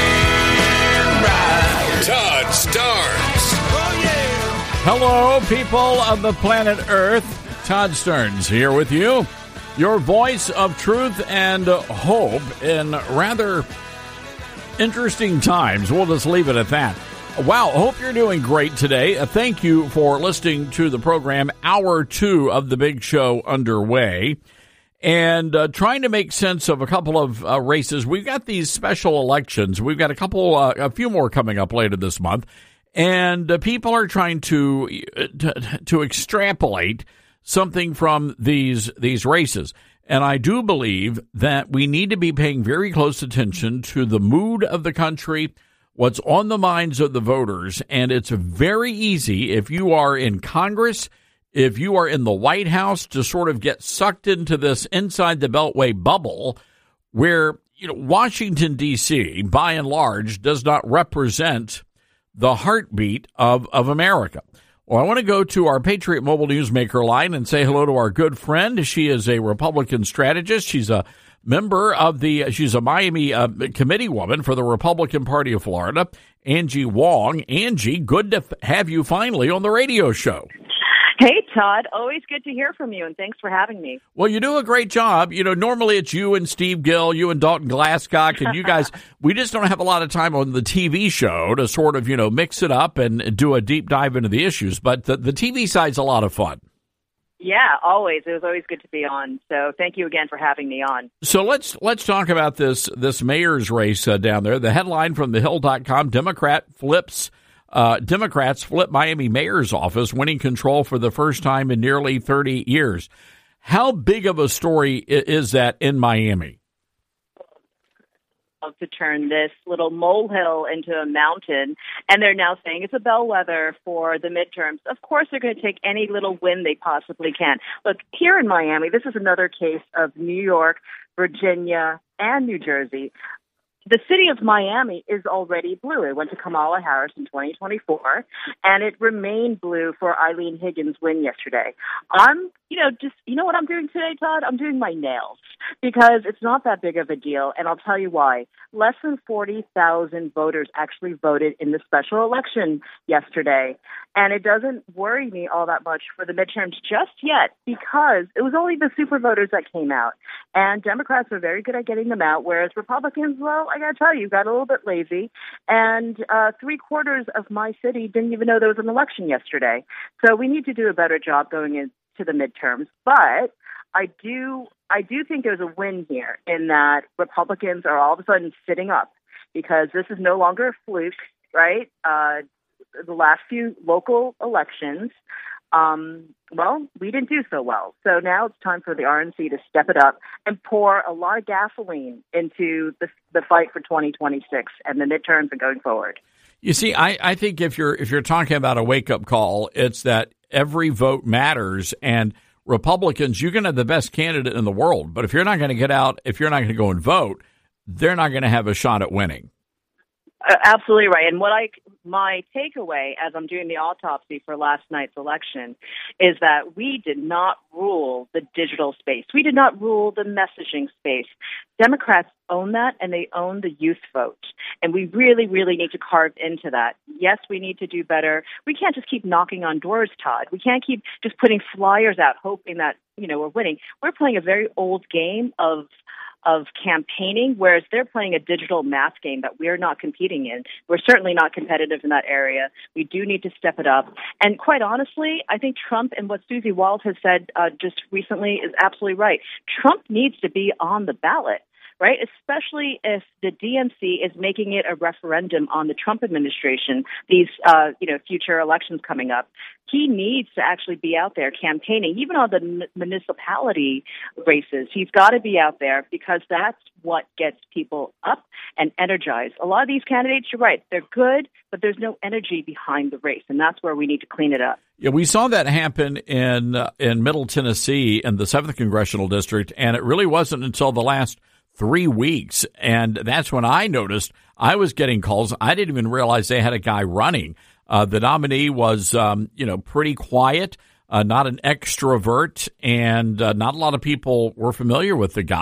ride. Todd Starnes. Oh, yeah. Hello, people of the planet Earth. Todd Starnes here with you, your voice of truth and hope in rather interesting times. We'll just leave it at that. Wow, hope you're doing great today. Uh, thank you for listening to the program. Hour two of the big show underway. And uh, trying to make sense of a couple of uh, races. We've got these special elections. We've got a couple, uh, a few more coming up later this month. And uh, people are trying to, to to extrapolate something from these these races. And I do believe that we need to be paying very close attention to the mood of the country, what's on the minds of the voters. And it's very easy if you are in Congress, if you are in the White House, to sort of get sucked into this inside the Beltway bubble where, you know, Washington, D C, by and large, does not represent the heartbeat of, of America. Well, I want to go to our Patriot Mobile Newsmaker line and say hello to our good friend. She is a Republican strategist. She's a member of the, she's a Miami uh, committee woman for the Republican Party of Florida, Angie Wong. Angie, good to f- have you finally on the radio show. Hey, Todd. Always good to hear from you, and thanks for having me. Well, you do a great job. You know, normally it's you and Steve Gill, you and Dalton Glasscock, and you guys, we just don't have a lot of time on the T V show to sort of, you know, mix it up and do a deep dive into the issues. But the, the T V side's a lot of fun. Yeah, always. It was always good to be on. So thank you again for having me on. So let's let's talk about this this mayor's race uh, down there. The headline from the hill dot com, Democrat flips Uh, Democrats flip Miami mayor's office, winning control for the first time in nearly thirty years. How big of a story is that in Miami? To turn this little molehill into a mountain, and they're now saying it's a bellwether for the midterms. Of course, they're going to take any little win they possibly can. Look, here in Miami, this is another case of New York, Virginia, and New Jersey. The city of Miami is already blue. It went to Kamala Harris in twenty twenty-four, and it remained blue for Eileen Higgins' win yesterday. I'm, you know, just, you know what I'm doing today, Todd? I'm doing my nails because it's not that big of a deal, and I'll tell you why. Less than forty thousand voters actually voted in the special election yesterday, and it doesn't worry me all that much for the midterms just yet because it was only the super voters that came out, and Democrats are very good at getting them out, whereas Republicans, well, I got to tell you, got a little bit lazy, and uh, three quarters of my city didn't even know there was an election yesterday. So we need to do a better job going into the midterms. But I do, I do think there's a win here in that Republicans are all of a sudden sitting up because this is no longer a fluke, right? Uh, the last few local elections, Um, well, we didn't do so well. So now it's time for the R N C to step it up and pour a lot of gasoline into the, the fight for twenty twenty-six and the midterms and going forward. You see, I, I think if you're if you're talking about a wake-up call, it's that every vote matters. And Republicans, you can have the best candidate in the world, but if you're not going to get out, if you're not going to go and vote, they're not going to have a shot at winning. Uh, absolutely right. And what I, my takeaway as I'm doing the autopsy for last night's election is that we did not rule the digital space. We did not rule the messaging space. Democrats own that, and they own the youth vote. And we really, really need to carve into that. Yes, we need to do better. We can't just keep knocking on doors, Todd. We can't keep just putting flyers out hoping that, you know, we're winning. We're playing a very old game of of campaigning, whereas they're playing a digital math game that we're not competing in. We're certainly not competitive in that area. We do need to step it up. And quite honestly, I think Trump and what Susie Wald has said uh, just recently is absolutely right. Trump needs to be on the ballot, right? Especially if the D N C is making it a referendum on the Trump administration, these, uh, you know, future elections coming up. He needs to actually be out there campaigning, even on the municipality races. He's got to be out there because that's what gets people up and energized. A lot of these candidates, you're right, they're good, but there's no energy behind the race, and that's where we need to clean it up. Yeah, we saw that happen in uh, in Middle Tennessee in the seventh Congressional District, and it really wasn't until the last three weeks, and that's when I noticed I was getting calls. I didn't even realize they had a guy running. Uh, the nominee was, um, you know, pretty quiet, uh, not an extrovert, and uh, not a lot of people were familiar with the guy.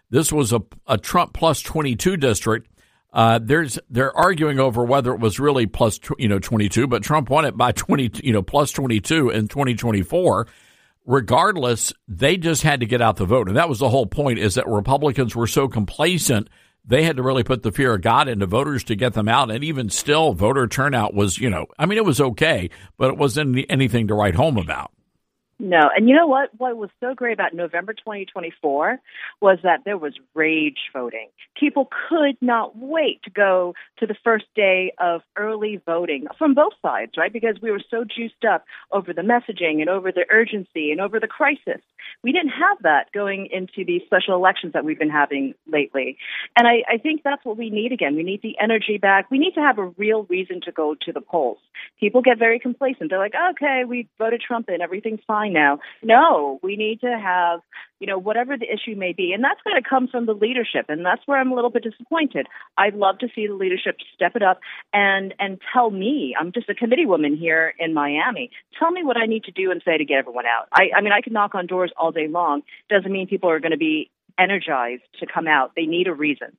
This was a, a Trump plus twenty-two district. Uh, there's they're arguing over whether it was really plus you know twenty-two, but Trump won it by twenty you know plus twenty-two in twenty twenty-four. Regardless, they just had to get out the vote, and that was the whole point. Is that Republicans were so complacent they had to really put the fear of God into voters to get them out, and even still, voter turnout was you know I mean it was okay, but it wasn't anything to write home about. No, and you know what? What was so great about November twenty twenty-four was that there was rage voting. People could not wait to go to the first day of early voting from both sides, right? Because we were so juiced up over the messaging and over the urgency and over the crisis. We didn't have that going into these special elections that we've been having lately. And I, I think that's what we need again. We need the energy back. We need to have a real reason to go to the polls. People get very complacent. They're like, okay, we voted Trump in, everything's fine now. No, we need to have, you know, whatever the issue may be. And that's going to come from the leadership. And that's where I'm a little bit disappointed. I'd love to see the leadership step it up and, and tell me, I'm just a committee woman here in Miami, tell me what I need to do and say to get everyone out. I, I mean, I can knock on doors all day long. Doesn't mean people are going to be energized to come out. They need a reason.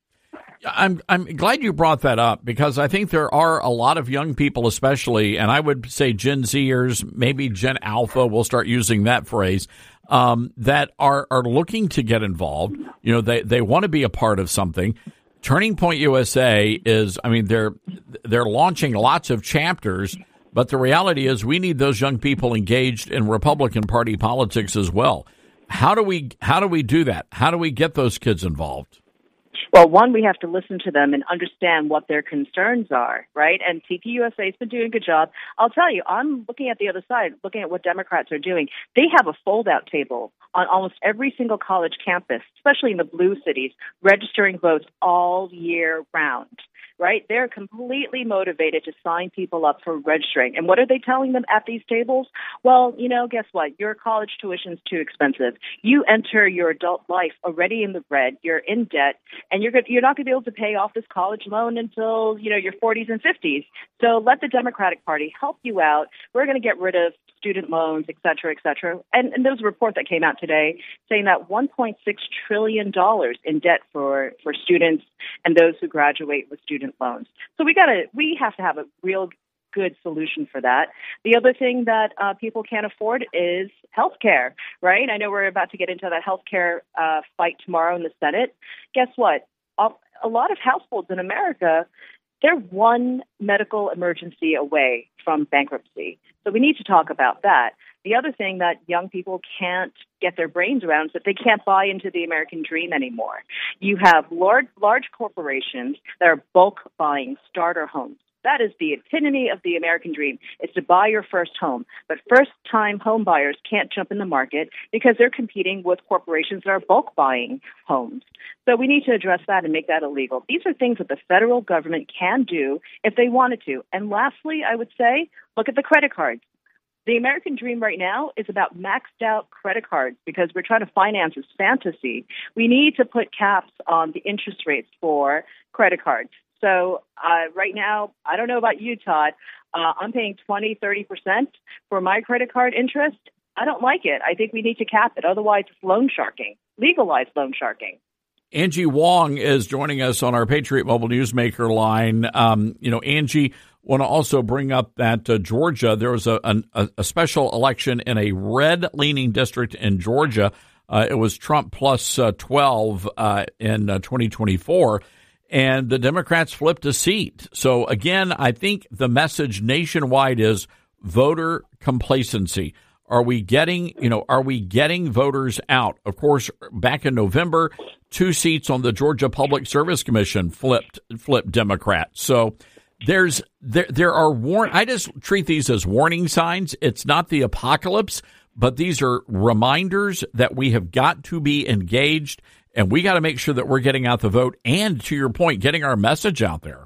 I'm I'm glad you brought that up because I think there are a lot of young people, especially, and I would say Gen Zers, maybe Gen Alpha, we'll start using that phrase, um, that are, are looking to get involved. You know, they, they want to be a part of something. Turning Point U S A is, I mean, they're they're launching lots of chapters, but the reality is we need those young people engaged in Republican Party politics as well. How do we how do we do that? How do we get those kids involved? Well, one, we have to listen to them and understand what their concerns are, right? And T P U S A has been doing a good job. I'll tell you, I'm looking at the other side, looking at what Democrats are doing. They have a fold-out table on almost every single college campus, especially in the blue cities, registering votes all year round, right? They're completely motivated to sign people up for registering. And what are they telling them at these tables? Well, you know, guess what? Your college tuition is too expensive. You enter your adult life already in the red. You're in debt, and you're good, you're not going to be able to pay off this college loan until, you know, your forties and fifties. So let the Democratic Party help you out. We're going to get rid of student loans, et cetera, et cetera. And, and there was a report that came out today saying that one point six trillion dollars in debt for, for students and those who graduate with student loans. So we got to, we have to have a real good solution for that. The other thing that uh, people can't afford is health care, right? I know we're about to get into that health care uh, fight tomorrow in the Senate. Guess what? A lot of households in America, they're one medical emergency away from bankruptcy. So we need to talk about that. The other thing that young people can't get their brains around is that they can't buy into the American dream anymore. You have large, large corporations that are bulk buying starter homes. That is the epitome of the American dream, is to buy your first home. But first-time home buyers can't jump in the market because they're competing with corporations that are bulk buying homes. So we need to address that and make that illegal. These are things that the federal government can do if they wanted to. And lastly, I would say, look at the credit cards. The American dream right now is about maxed out credit cards because we're trying to finance this fantasy. We need to put caps on the interest rates for credit cards. So uh, right now, I don't know about you, Todd. Uh, I'm paying twenty, thirty percent for my credit card interest. I don't like it. I think we need to cap it. Otherwise, it's loan sharking. Legalize loan sharking. Angie Wong is joining us on our Patriot Mobile Newsmaker line. Um, you know, Angie, want to also bring up that uh, Georgia, there was a, a, a special election in a red-leaning district in Georgia. Uh, it was Trump plus uh, twelve uh, in uh, twenty twenty-four. And the Democrats flipped a seat. So, again, I think the message nationwide is voter complacency. Are we getting, you know, are we getting voters out? Of course, back in November, two seats on the Georgia Public Service Commission flipped flipped Democrats. So there's there there are warn. I just treat these as warning signs. It's not the apocalypse, but these are reminders that we have got to be engaged. And we got to make sure that we're getting out the vote and, to your point, getting our message out there.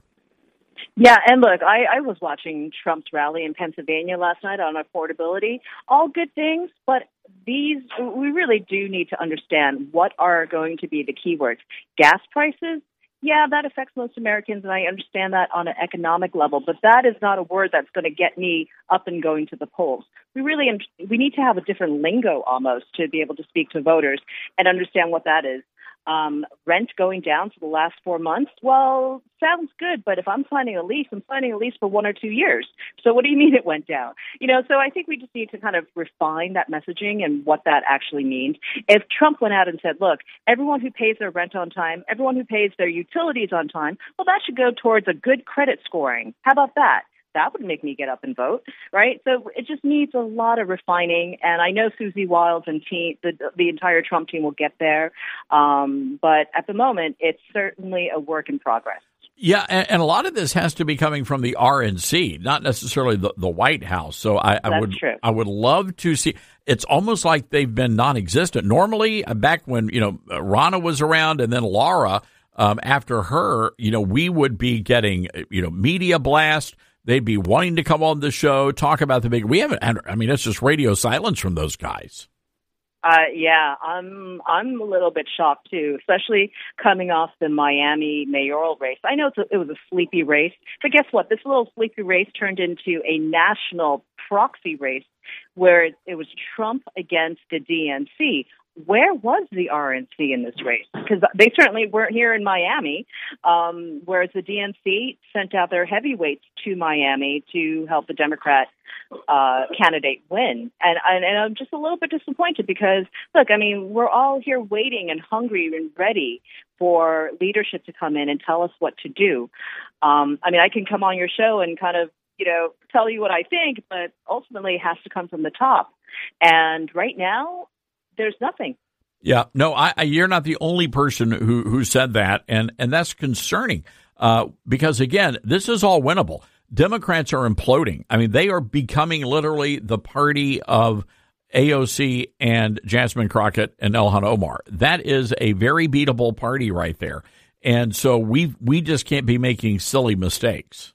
Yeah, and look, I, I was watching Trump's rally in Pennsylvania last night on affordability. All good things, but these we really do need to understand what are going to be the keywords. Gas prices, yeah, that affects most Americans, and I understand that on an economic level, but that is not a word that's going to get me up and going to the polls. We really we need to have a different lingo almost to be able to speak to voters and understand what that is. Um, rent going down for the last four months, well, sounds good, but if I'm signing a lease, I'm signing a lease for one or two years. So what do you mean it went down? You know, so I think we just need to kind of refine that messaging and what that actually means. If Trump went out and said, look, everyone who pays their rent on time, everyone who pays their utilities on time, well, that should go towards a good credit scoring. How about that? That would make me get up and vote, right? So it just needs a lot of refining, and I know Susie Wiles and team, the, the entire Trump team will get there, um, but at the moment, it's certainly a work in progress. Yeah, and, and a lot of this has to be coming from the R N C, not necessarily the, the White House. So I, I would true. I would love to see. It's almost like they've been non-existent. Normally, back when you know Ronna was around, and then Laura um, after her, you know, we would be getting you know media blast. They'd be wanting to come on the show, talk about the big. We haven't. I mean, it's just radio silence from those guys. Uh, yeah, I'm I'm a little bit shocked too, especially coming off the Miami mayoral race. I know it's a, it was a sleepy race, but guess what? This little sleepy race turned into a national proxy race where it, it was Trump against the D N C. Where was the R N C in this race? Because they certainly weren't here in Miami, um, whereas the D N C sent out their heavyweights to Miami to help the Democrat uh, candidate win. And, and, and I'm just a little bit disappointed because, look, I mean, we're all here waiting and hungry and ready for leadership to come in and tell us what to do. Um, I mean, I can come on your show and kind of, you know, tell you what I think, but ultimately it has to come from the top. And right now, there's nothing. Yeah, no, I, I, you're not the only person who, who said that, and, and that's concerning uh, because, again, this is all winnable. Democrats are imploding. I mean, they are becoming literally the party of A O C and Jasmine Crockett and Ilhan Omar. That is a very beatable party right there. And so we we just can't be making silly mistakes.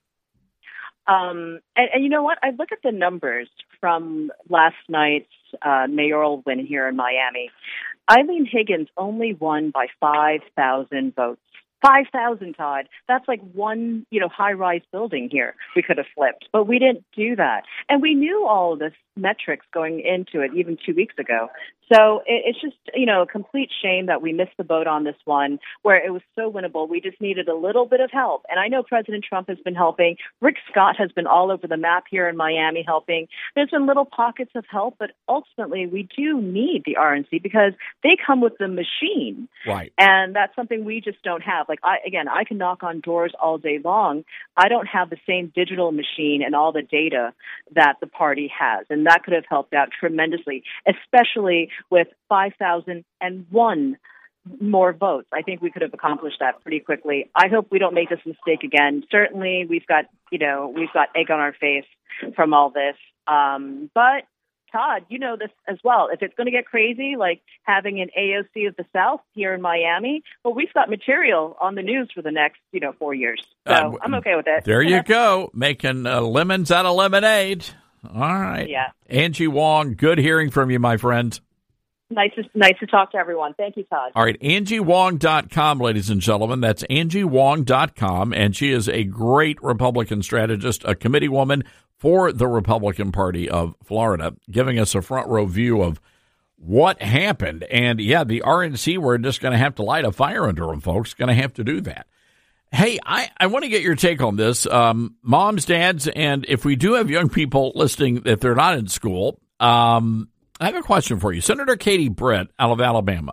Um, and, and you know what? I look at the numbers from last night's uh, mayoral win here in Miami. Eileen Higgins only won by five thousand votes. five thousand, Todd. That's like one, you know, high-rise building here we could have flipped. But we didn't do that. And we knew all of this metrics going into it even two weeks ago. So it, it's just, you know, a complete shame that we missed the boat on this one where it was so winnable. We just needed a little bit of help. And I know President Trump has been helping. Rick Scott has been all over the map here in Miami helping. There's been little pockets of help, but ultimately we do need the R N C because they come with the machine. Right. And that's something we just don't have. Like, I, again, I can knock on doors all day long. I don't have the same digital machine and all the data that the party has. And that could have helped out tremendously, especially with five thousand one more votes. I think we could have accomplished that pretty quickly. I hope we don't make this mistake again. Certainly, we've got, you know, we've got egg on our face from all this. Um, but Todd, you know this as well. If it's going to get crazy, like having an A O C of the South here in Miami, well, we've got material on the news for the next, you know, four years. So uh, I'm okay with it. There you go, making uh, lemons out of lemonade. All right. Yeah. Angie Wong, good hearing from you, my friend. Nice to, nice to talk to everyone. Thank you, Todd. All right, Angie Wong dot com, ladies and gentlemen. That's Angie Wong dot com, and she is a great Republican strategist, a committee woman for the Republican Party of Florida, giving us a front row view of what happened. And, yeah, the R N C, we're just going to have to light a fire under them, folks. Going to have to do that. Hey, I, I want to get your take on this. Um, moms, dads, and if we do have young people listening, if they're not in school, um, I have a question for you. Senator Katie Britt out of Alabama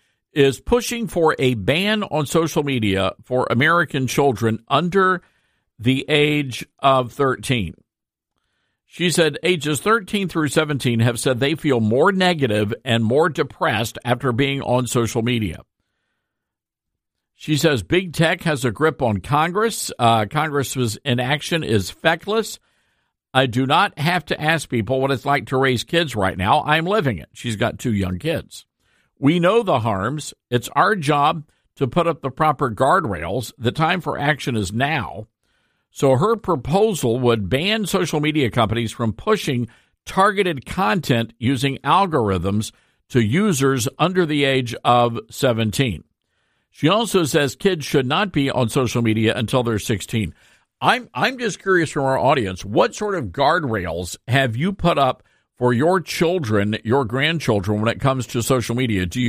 is pushing for a ban on social media for American children under the age of thirteen. She said ages thirteen through seventeen have said they feel more negative and more depressed after being on social media. She says big tech has a grip on Congress. Uh, Congress's inaction is feckless. I do not have to ask people what it's like to raise kids right now. I'm living it. She's got two young kids. We know the harms. It's our job to put up the proper guardrails. The time for action is now. So her proposal would ban social media companies from pushing targeted content using algorithms to users under the age of seventeen. She also says kids should not be on social media until they're sixteen. I'm I'm just curious from our audience, what sort of guardrails have you put up for your children, your grandchildren, when it comes to social media? Do you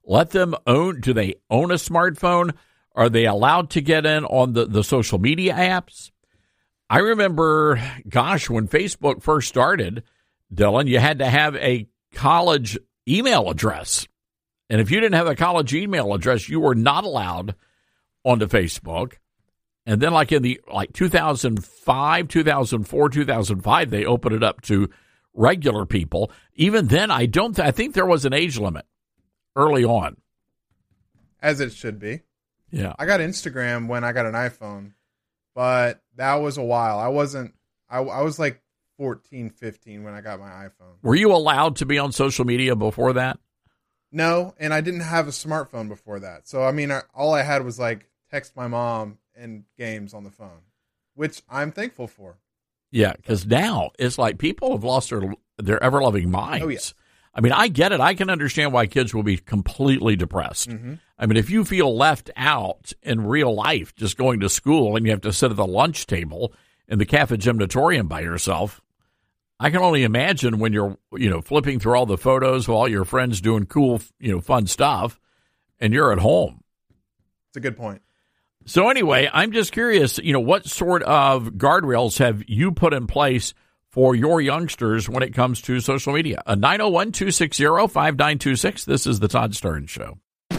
Let them own, do they own a smartphone? Are they allowed to get in on the, the social media apps? I remember, gosh, when Facebook first started, Dylan, you had to have a college email address. And if you didn't have a college email address, you were not allowed onto Facebook. And then like in the like two thousand five, two thousand four, two thousand five, they opened it up to regular people. Even then, I don't th- I think there was an age limit early on. As it should be. Yeah. I got Instagram when I got an iPhone, but that was a while. I wasn't, I, I was like fourteen, fifteen when I got my iPhone. Were you allowed to be on social media before that? No, and I didn't have a smartphone before that. So, I mean, I, all I had was like text my mom and games on the phone, which I'm thankful for. Yeah, because now it's like people have lost their their ever-loving minds. Oh, yes. I mean, I get it. I can understand why kids will be completely depressed. Mm-hmm. I mean, if you feel left out in real life, just going to school and you have to sit at the lunch table in the cafe gymnatorium by yourself, I can only imagine when you're, you know, flipping through all the photos of all your friends doing cool, you know, fun stuff, and you're at home. It's a good point. So anyway, I'm just curious, you know, what sort of guardrails have you put in place for your youngsters when it comes to social media? A nine oh one, two six zero, five nine two six. This is the Todd Stern Show.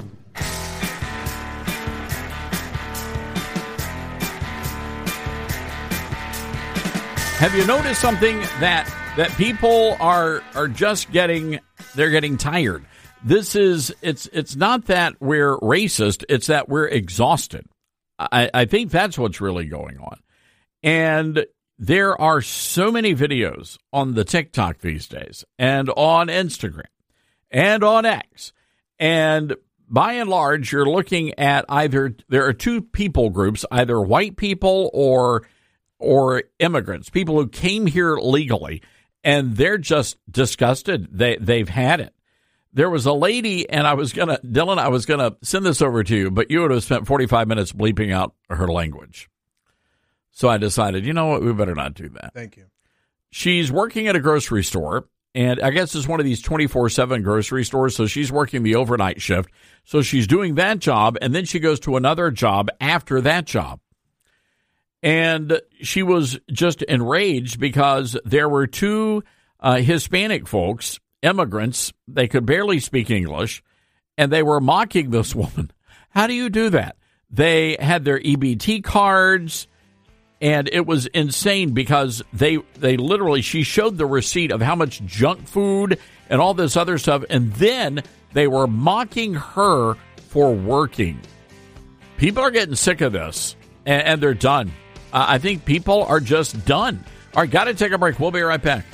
Have you noticed something that that people are are just getting they're getting tired? This is it's it's not that we're racist, it's that we're exhausted. I, I think that's what's really going on. And there are so many videos on the TikTok these days and on Instagram and on X. And by and large, you're looking at either there are two people groups, either white people or or immigrants, people who came here legally, and they're just disgusted. They, they've had it. There was a lady, and I was going to, Dylan, I was going to send this over to you, but you would have spent forty-five minutes bleeping out her language. So I decided, you know what, we better not do that. Thank you. She's working at a grocery store, and I guess it's one of these twenty-four seven grocery stores, so she's working the overnight shift. So she's doing that job, and then she goes to another job after that job. And she was just enraged because there were two uh, Hispanic folks, immigrants. They could barely speak English, and they were mocking this woman. How do you do that? They had their E B T cards, and it was insane because they they literally, she showed the receipt of how much junk food and all this other stuff, and then they were mocking her for working. People are getting sick of this, and, and they're done. Uh, I think people are just done. All right, got to take a break. We'll be right back.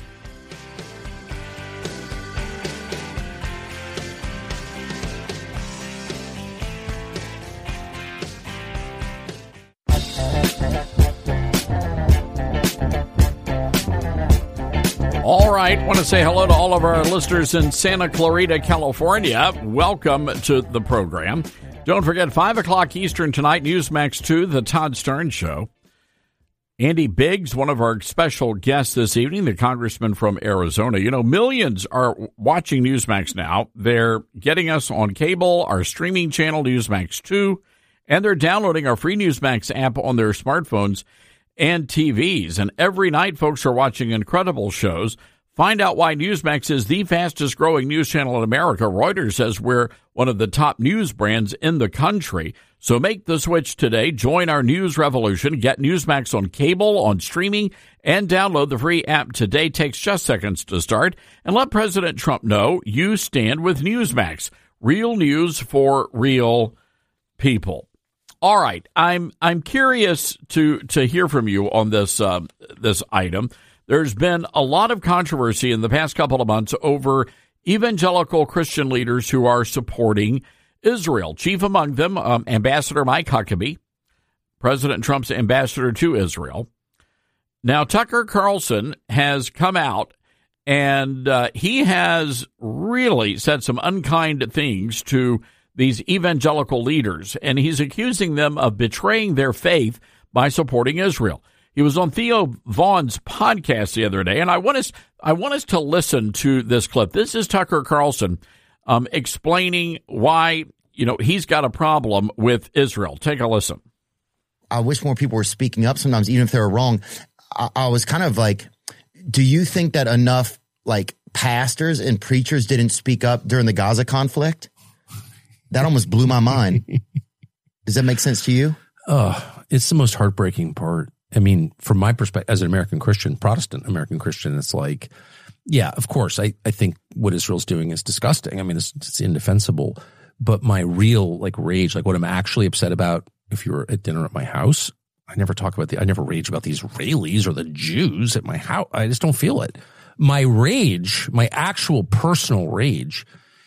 All right, want to say hello to all of our listeners in Santa Clarita, California. Welcome to the program. Don't forget, five o'clock Eastern tonight, Newsmax two, The Todd Stern Show. Andy Biggs, one of our special guests this evening, the congressman from Arizona. You know, millions are watching Newsmax now. They're getting us on cable, our streaming channel, Newsmax two, and they're downloading our free Newsmax app on their smartphones and T Vs. And every night, folks are watching incredible shows. Find out why Newsmax is the fastest growing news channel in America. Reuters says we're one of the top news brands in the country. So make the switch today. Join our news revolution. Get Newsmax on cable, on streaming, and download the free app today. Takes just seconds to start. And let President Trump know you stand with Newsmax. Real news for real people. All right, I'm I'm curious to to hear from you on this uh, this item. There's been a lot of controversy in the past couple of months over evangelical Christian leaders who are supporting Israel. Chief among them, um, Ambassador Mike Huckabee, President Trump's ambassador to Israel. Now, Tucker Carlson has come out, and uh, he has really said some unkind things to these evangelical leaders, and he's accusing them of betraying their faith by supporting Israel. He was on Theo Vaughn's podcast the other day, and I want us I want us to listen to this clip. This is Tucker Carlson um, explaining why, you know, he's got a problem with Israel. Take a listen. I wish more people were speaking up sometimes, even if they were wrong. I, I was kind of like, do you think that enough like pastors and preachers didn't speak up during the Gaza conflict? That almost blew my mind. Does that make sense to you? Oh, it's the most heartbreaking part. I mean, from my perspective, as an American Christian, Protestant American Christian, it's like, yeah, of course, I, I think what Israel's doing is disgusting. I mean, it's, it's indefensible. But my real like rage, like what I'm actually upset about, if you were at dinner at my house, I never talk about the, I never rage about the Israelis or the Jews at my house. I just don't feel it. My rage, my actual personal rage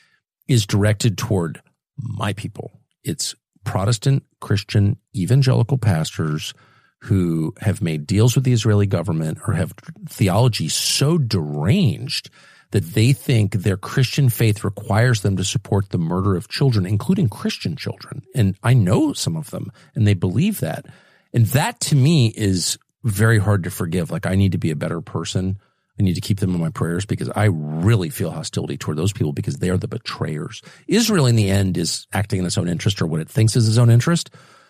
is directed toward my people. It's Protestant, Christian, evangelical pastors who have made deals with the Israeli government or have theology so deranged that they think their Christian faith requires them to support the murder of children, including Christian children. And I know some of them, and they believe that. And that to me is very hard to forgive. Like, I need to be a better person. I need to keep them in my prayers because I really feel hostility toward those people because they are the betrayers. Israel in the end is acting in its own interest or what it thinks is its own interest.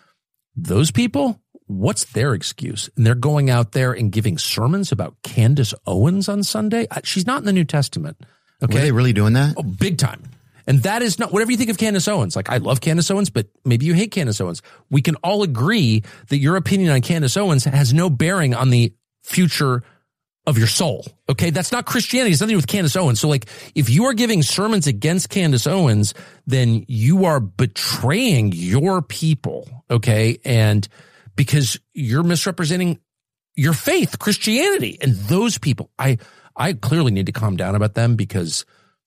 Those people, what's their excuse? And they're going out there and giving sermons about Candace Owens on Sunday. She's not in the New Testament. Okay. Were they really doing that? Oh, big time. And that is not, whatever you think of Candace Owens, like I love Candace Owens, but maybe you hate Candace Owens. We can all agree that your opinion on Candace Owens has no bearing on the future of your soul. Okay. That's not Christianity. It's nothing to do with Candace Owens. So like, if you are giving sermons against Candace Owens, then you are betraying your people. Okay. And because you're misrepresenting your faith, Christianity, and those people, I, I clearly need to calm down about them because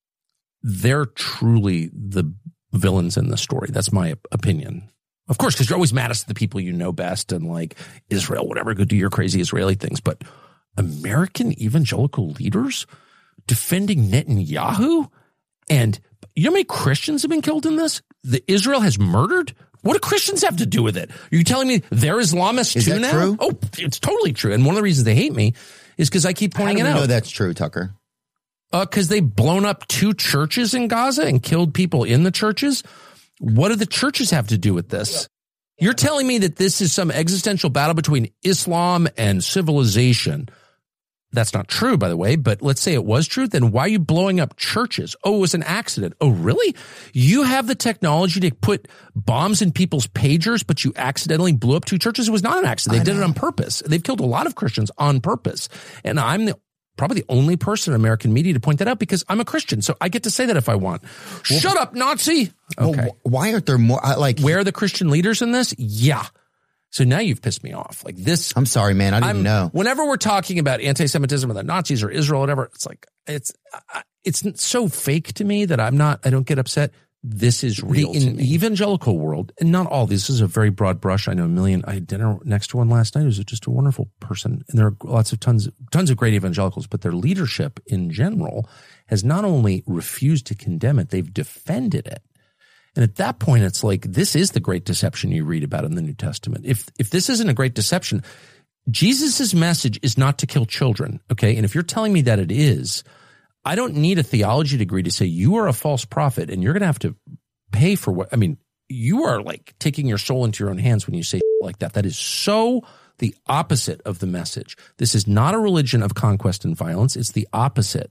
they're truly the villains in the story. That's my opinion. Of course, because you're always maddest at the people you know best and like Israel, whatever, go do your crazy Israeli things. But American evangelical leaders defending Netanyahu, and you know how many Christians have been killed in this? That Israel has murdered? What do Christians have to do with it? Are you telling me they're Islamists is too that now? True? Oh, it's totally true. And one of the reasons they hate me is because I keep pointing How do it we out. know that's true, Tucker? Uh, because they've blown up two churches in Gaza and killed people in the churches. What do the churches have to do with this? You're telling me that this is some existential battle between Islam and civilization. That's not true, by the way, but let's say it was true. Then why are you blowing up churches? Oh, it was an accident. Oh, really? You have the technology to put bombs in people's pagers, but you accidentally blew up two churches? It was not an accident. They did it on purpose. They've killed a lot of Christians on purpose. And I'm the probably the only person in American media to point that out because I'm a Christian. So I get to say that if I want. Well, Shut up, Nazi. Okay. Well, why aren't there more like where are the Christian leaders in this? Yeah. So now you've pissed me off. Like this. I'm sorry, man. I didn't I'm, know. Whenever we're talking about anti-Semitism or the Nazis or Israel or whatever, it's like, it's, it's so fake to me that I'm not, I don't get upset. This is real the, to in me. Evangelical world, and not all, this is a very broad brush. I know a million, I had dinner next to one last night who's just a wonderful person. And there are lots of tons, tons of great evangelicals, but their leadership in general has not only refused to condemn it, they've defended it. And at that point, it's like, this is the great deception you read about in the New Testament. If, if this isn't a great deception, Jesus' message is not to kill children. Okay. And if you're telling me that it is, I don't need a theology degree to say you are a false prophet and you're going to have to pay for what, I mean, you are like taking your soul into your own hands when you say like that. That is so the opposite of the message. This is not a religion of conquest and violence. It's the opposite.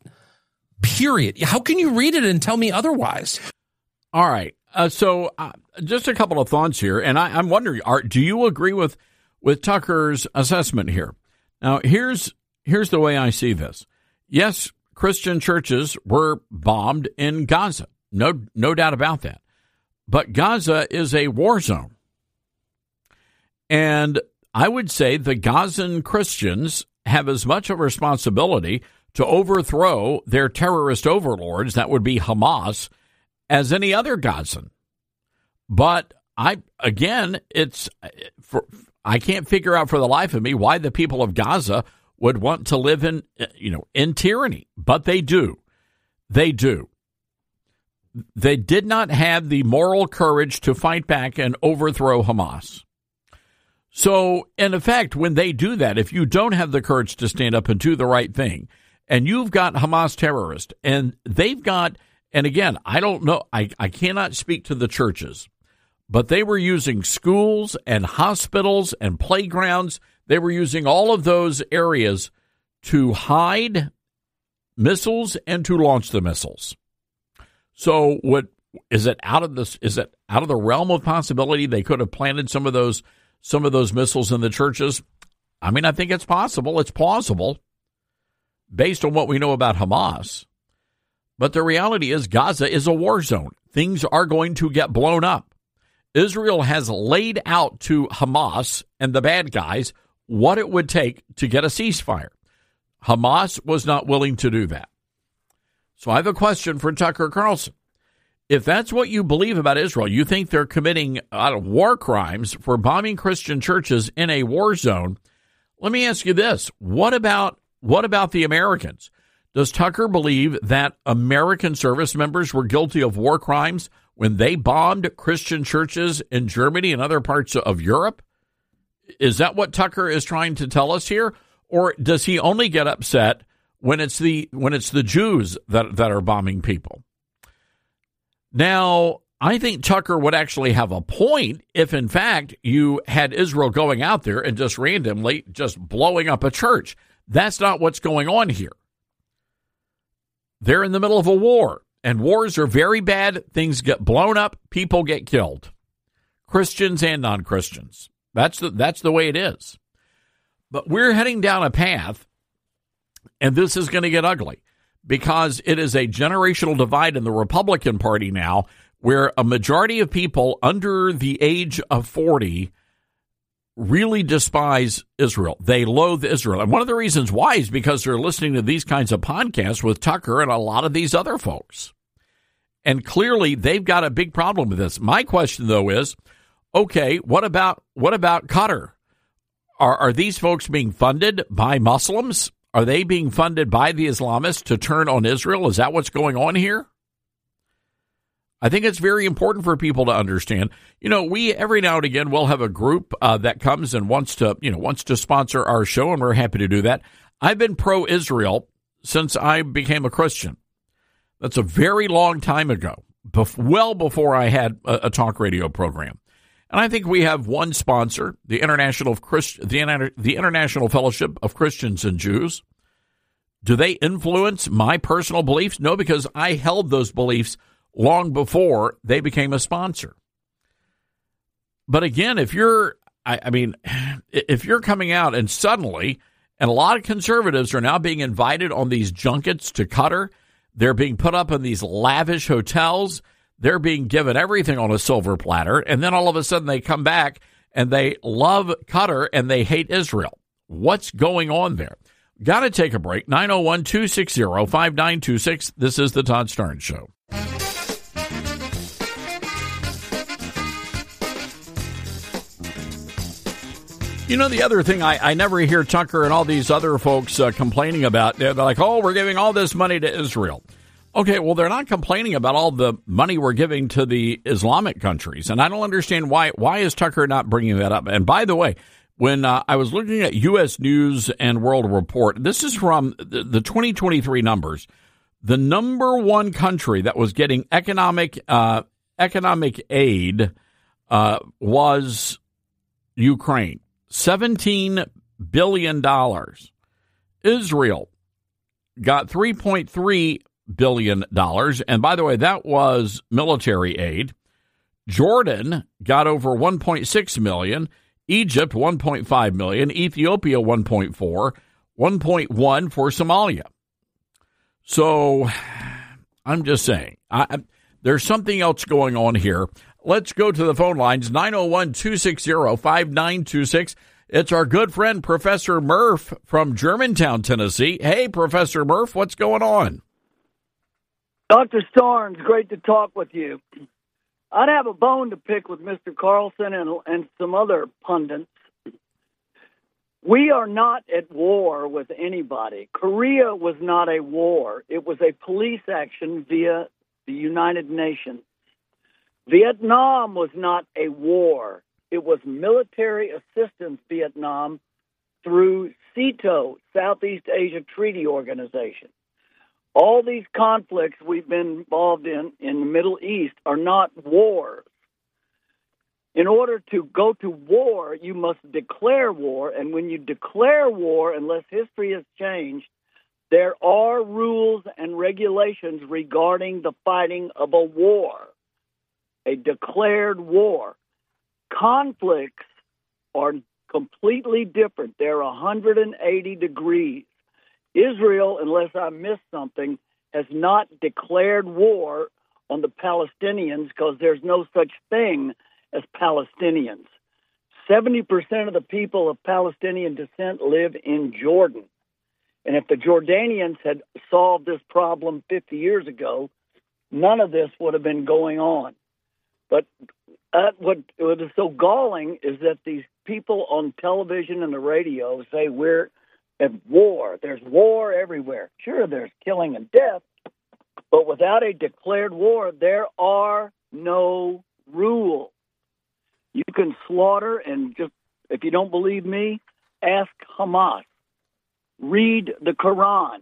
Period. How can you read it and tell me otherwise? All right. Uh, so uh, just a couple of thoughts here. And I, I'm wondering, are, do you agree with, with Tucker's assessment here? Now, here's, here's the way I see this. Yes, Christian churches were bombed in Gaza. No, no doubt about that. But Gaza is a war zone. And I would say the Gazan Christians have as much of a responsibility to overthrow their terrorist overlords, that would be Hamas, as any other Gazan. But I, again, it's, for, I can't figure out for the life of me why the people of Gaza would want to live in, you know, in tyranny, but they do. They do. They did not have the moral courage to fight back and overthrow Hamas. So, in effect, when they do that, if you don't have the courage to stand up and do the right thing, and you've got Hamas terrorists, and they've got And again, I don't know, I, I cannot speak to the churches, but they were using schools and hospitals and playgrounds. They were using all of those areas to hide missiles and to launch the missiles. So what is it out of this is it out of the realm of possibility they could have planted some of those some of those missiles in the churches? I mean, I think it's possible. It's plausible based on what we know about Hamas. But the reality is Gaza is a war zone. Things are going to get blown up. Israel has laid out to Hamas and the bad guys what it would take to get a ceasefire. Hamas was not willing to do that. So I have a question for Tucker Carlson. If that's what you believe about Israel, you think they're committing uh, war crimes for bombing Christian churches in a war zone, let me ask you this. What about what about the Americans? Does Tucker believe that American service members were guilty of war crimes when they bombed Christian churches in Germany and other parts of Europe? Is that what Tucker is trying to tell us here? Or does he only get upset when it's the when it's the Jews that, that are bombing people? Now, I think Tucker would actually have a point if, in fact, you had Israel going out there and just randomly just blowing up a church. That's not what's going on here. They're in the middle of a war, and wars are very bad. Things get blown up. People get killed, Christians and non-Christians. That's the, that's the way it is. But we're heading down a path, and this is going to get ugly because it is a generational divide in the Republican Party now where a majority of people under the age of forty really despise Israel. They loathe Israel. And one of the reasons why is because they're listening to these kinds of podcasts with Tucker and a lot of these other folks. And clearly they've got a big problem with this. My question, though, is, okay, what about what about Qatar? Are, are these folks being funded by Muslims? Are they being funded by the Islamists to turn on Israel? Is that what's going on here? I think it's very important for people to understand. You know, we every now and again will have a group uh, that comes and wants to, you know, wants to sponsor our show, and we're happy to do that. I've been pro-Israel since I became a Christian. That's a very long time ago, bef- well before I had a, a talk radio program. And I think we have one sponsor, the International of Christ- the, Inter- the International Fellowship of Christians and Jews. Do they influence my personal beliefs? No, because I held those beliefs long before they became a sponsor. But again, if you're, I, I mean, if you're coming out and suddenly, and a lot of conservatives are now being invited on these junkets to Qatar, they're being put up in these lavish hotels, they're being given everything on a silver platter, and then all of a sudden they come back and they love Qatar and they hate Israel. What's going on there? Got to take a break. nine oh one, two six zero, five nine two six. This is the Todd Starnes Show. You know, the other thing I, I never hear Tucker and all these other folks uh, complaining about, they're like, oh, we're giving all this money to Israel. Okay, well, they're not complaining about all the money we're giving to the Islamic countries. And I don't understand why. Why is Tucker not bringing that up? And by the way, when uh, I was looking at U S News and World Report, this is from the, the twenty twenty-three numbers. The number one country that was getting economic uh, economic aid uh, was Ukraine. seventeen billion dollars. Israel got three point three billion dollars. And by the way, that was military aid. Jordan got over one point six million dollars. Egypt, one point five million dollars. Ethiopia, one point four. one point one for Somalia. So I'm just saying, I, there's something else going on here. Let's go to the phone lines, nine oh one, two six zero, five nine two six. It's our good friend, Professor Murph from Germantown, Tennessee. Hey, Professor Murph, what's going on? Doctor Starnes, great to talk with you. I'd have a bone to pick with Mister Carlson and, and some other pundits. We are not at war with anybody. Korea was not a war. It was a police action via the United Nations. Vietnam was not a war. It was military assistance Vietnam through SEATO, Southeast Asia Treaty Organization. All these conflicts we've been involved in in the Middle East are not wars. In order to go to war, you must declare war, and when you declare war, unless history has changed, there are rules and regulations regarding the fighting of a war, a declared war. Conflicts are completely different. They're one hundred eighty degrees. Israel, unless I missed something, has not declared war on the Palestinians because there's no such thing as Palestinians. seventy percent of the people of Palestinian descent live in Jordan. And if the Jordanians had solved this problem fifty years ago, none of this would have been going on. But uh, what, what is so galling is that these people on television and the radio say we're at war. There's war everywhere. Sure, there's killing and death, but without a declared war, there are no rules. You can slaughter, and just, if you don't believe me, ask Hamas. Read the Quran.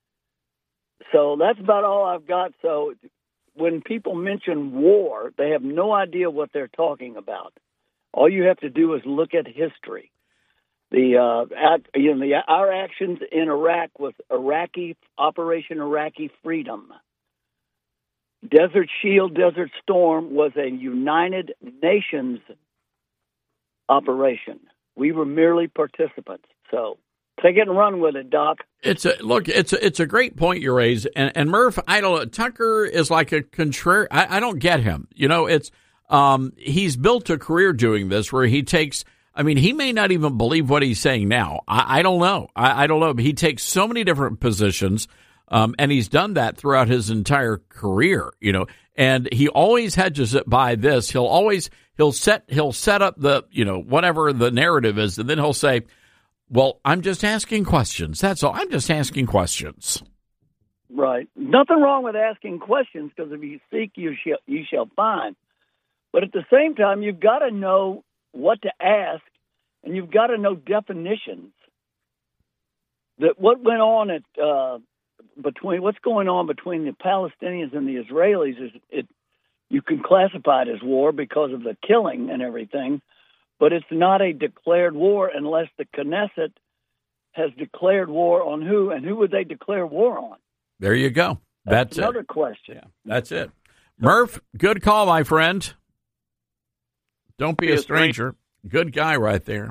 So that's about all I've got. So when people mention war, they have no idea what they're talking about. All you have to do is look at history. The uh, act, you know, the, our actions in Iraq with Iraqi Operation Iraqi Freedom. Desert Shield, Desert Storm was a United Nations operation. We were merely participants. So take it and run with it, Doc. It's a look. It's a, it's a great point you raise, and, and Murph. I don't. Tucker is like a contrary. I, I don't get him. You know, it's um, he's built a career doing this, where he takes. I mean, he may not even believe what he's saying now. I, I don't know. I, I don't know. But he takes so many different positions, um, and he's done that throughout his entire career. You know, and he always hedges it by this. He'll always he'll set he'll set up the you know whatever the narrative is, and then he'll say, well, I'm just asking questions. That's all. I'm just asking questions. Right. Nothing wrong with asking questions, because if you seek, you shall, you shall find. But at the same time, you've got to know what to ask, and you've got to know definitions. That what went on at uh, between what's going on between the Palestinians and the Israelis is it. You can classify it as war because of the killing and everything. But it's not a declared war unless the Knesset has declared war on who, and who would they declare war on? There you go. That's, That's another it. question. Yeah, that's it. Murph, good call, my friend. Don't be a stranger. Good guy right there.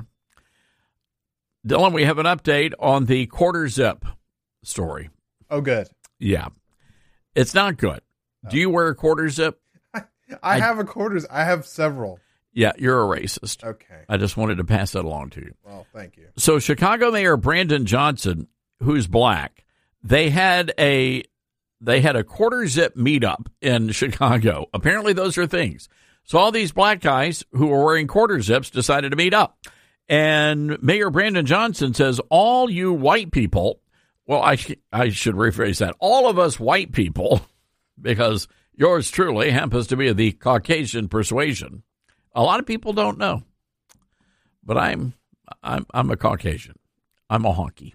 Dylan, we have an update on the quarter zip story. Oh, good. Yeah. It's not good. No. Do you wear a quarter zip? I, I have a quarters. I have several. Yeah, you're a racist. Okay. I just wanted to pass that along to you. Well, thank you. So Chicago Mayor Brandon Johnson, who's black, they had a they had a quarter zip meetup in Chicago. Apparently those are things. So all these black guys who were wearing quarter zips decided to meet up. And Mayor Brandon Johnson says, all you white people, well, I, sh- I should rephrase that, all of us white people, because yours truly happens to be of the Caucasian persuasion. A lot of people don't know, but I'm I'm I'm a Caucasian. I'm a honky,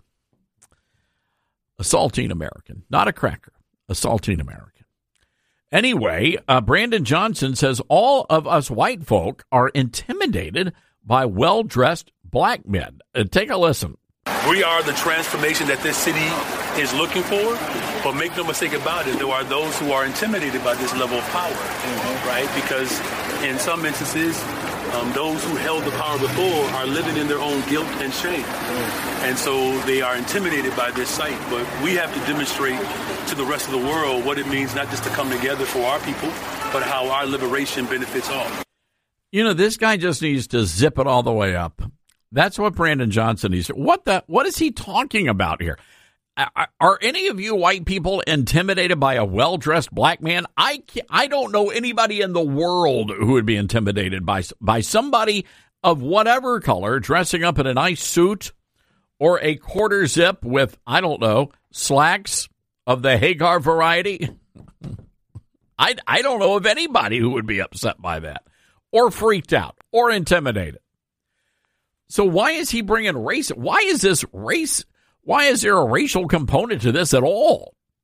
a saltine American, not a cracker, a saltine American. Anyway, uh, Brandon Johnson says all of us white folk are intimidated by well-dressed black men. Uh, take a listen. We are the transformation that this city is looking for, but make no mistake about it, there are those who are intimidated by this level of power, mm-hmm. right? Because in some instances, um, those who held the power before are living in their own guilt and shame. Mm-hmm. And so they are intimidated by this sight. But we have to demonstrate to the rest of the world what it means not just to come together for our people, but how our liberation benefits all. You know, this guy just needs to zip it all the way up. That's what Brandon Johnson needs. What the? What is he talking about here? Are any of you white people intimidated by a well-dressed black man? I I don't know anybody in the world who would be intimidated by by somebody of whatever color dressing up in a nice suit or a quarter zip with, I don't know, slacks of the Hagar variety. I, I don't know of anybody who would be upset by that or freaked out or intimidated. So why is he bringing race? Why is this race? Why is there a racial component to this at all?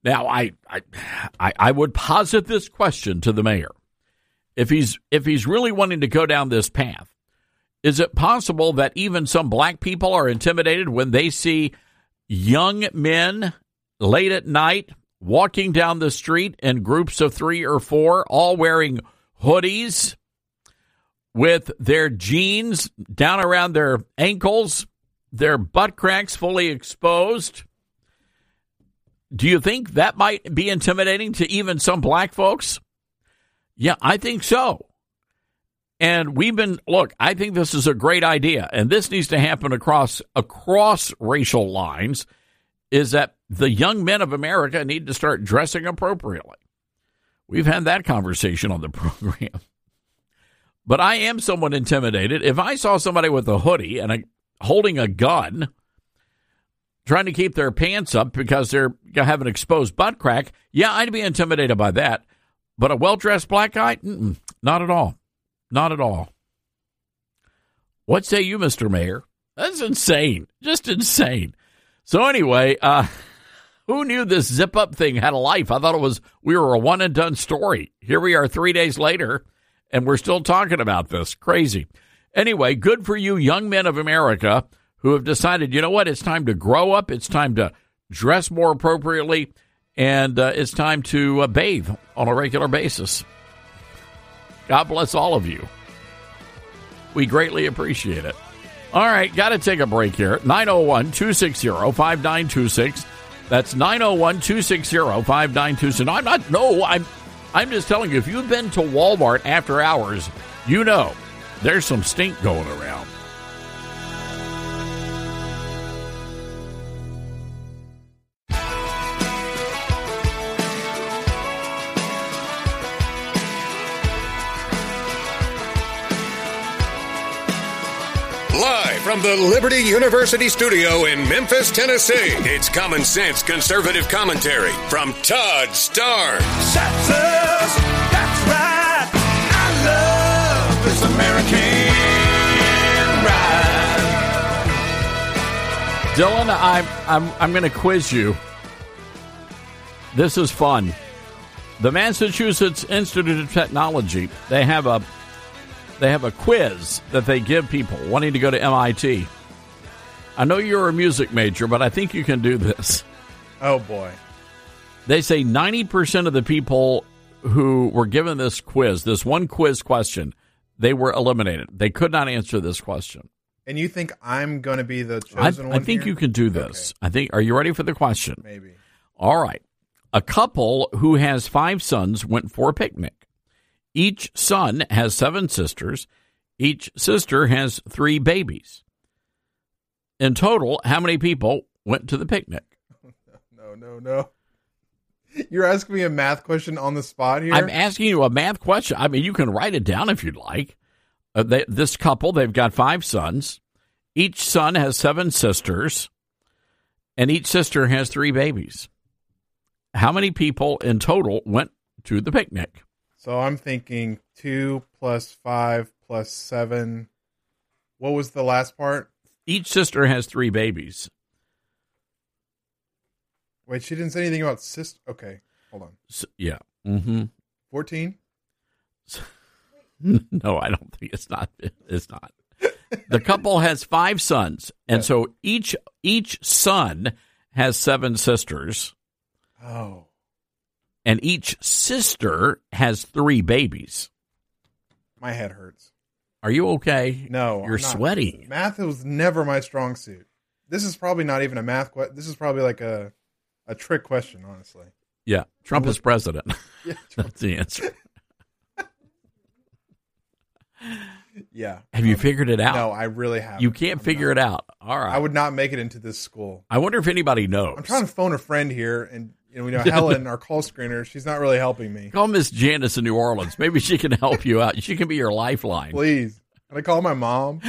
Now, I, I I would posit this question to the mayor. If he's if he's really wanting to go down this path, is it possible that even some black people are intimidated when they see young men late at night walking down the street in groups of three or four, all wearing hoodies with their jeans down around their ankles, their butt cracks fully exposed? Do you think that might be intimidating to even some black folks? Yeah, I think so. And we've been, look, I think this is a great idea, and this needs to happen across across racial lines, is that the young men of America need to start dressing appropriately. We've had that conversation on the program. But I am somewhat intimidated. If I saw somebody with a hoodie and a, holding a gun, trying to keep their pants up because they're going to have an exposed butt crack, yeah, I'd be intimidated by that. But a well-dressed black guy? Mm-mm, not at all. Not at all. What say you, Mister Mayor? That's insane. Just insane. So anyway, uh, who knew this zip-up thing had a life? I thought it was we were a one-and-done story. Here we are three days later, and we're still talking about this. Crazy. Anyway, good for you, young men of America, who have decided, you know what, it's time to grow up, it's time to dress more appropriately, and uh, it's time to uh, bathe on a regular basis. God bless all of you. We greatly appreciate it. All right, got to take a break here. nine oh one, two six zero, five nine two six. That's nine oh one, two six zero, five nine two six. No, I'm not, no, I'm, I'm just telling you, if you've been to Walmart after hours, you know there's some stink going around. Live from the Liberty University studio in Memphis, Tennessee, it's Common Sense Conservative Commentary from Todd Starnes. Texas, that's right. I love this American ride. Dylan, I'm I'm I'm going to quiz you. This is fun. The Massachusetts Institute of Technology, they have a They have a quiz that they give people wanting to go to M I T. I know you're a music major, but I think you can do this. Oh, boy. They say ninety percent of the people who were given this quiz, this one quiz question, they were eliminated. They could not answer this question. And you think I'm going to be the chosen I, one I think here? you can do this. Okay. I think. Are you ready for the question? Maybe. All right. A couple who has five sons went for a picnic. Each son has seven sisters. Each sister has three babies. In total, how many people went to the picnic? No, no, no. You're asking me a math question on the spot here? I'm asking you a math question. I mean, you can write it down if you'd like. Uh, they, this couple, they've got five sons. Each son has seven sisters. And each sister has three babies. How many people in total went to the picnic? So I'm thinking two plus five plus seven. What was the last part? Each sister has three babies. Wait, she didn't say anything about sister. Okay, hold on. So, yeah. Mm-hmm. fourteen? No, I don't think it's not. It's not. The couple has five sons, and yeah. so each each son has seven sisters. Oh. And each sister has three babies. My head hurts. Are you okay? No, You're sweating. Math was never my strong suit. This is probably not even a math question. This is probably like a, a trick question, honestly. Yeah. Trump is president. Yeah, Trump. That's the answer. Yeah. Have you figured it out? No, I really haven't. You can't I'm figure not. it out. All right. I would not make it into this school. I wonder if anybody knows. I'm trying to phone a friend here, and you know, we know Helen, our call screener, she's not really helping me. Call Miss Janice in New Orleans. Maybe she can help you out. She can be your lifeline. Please. Can I call my mom?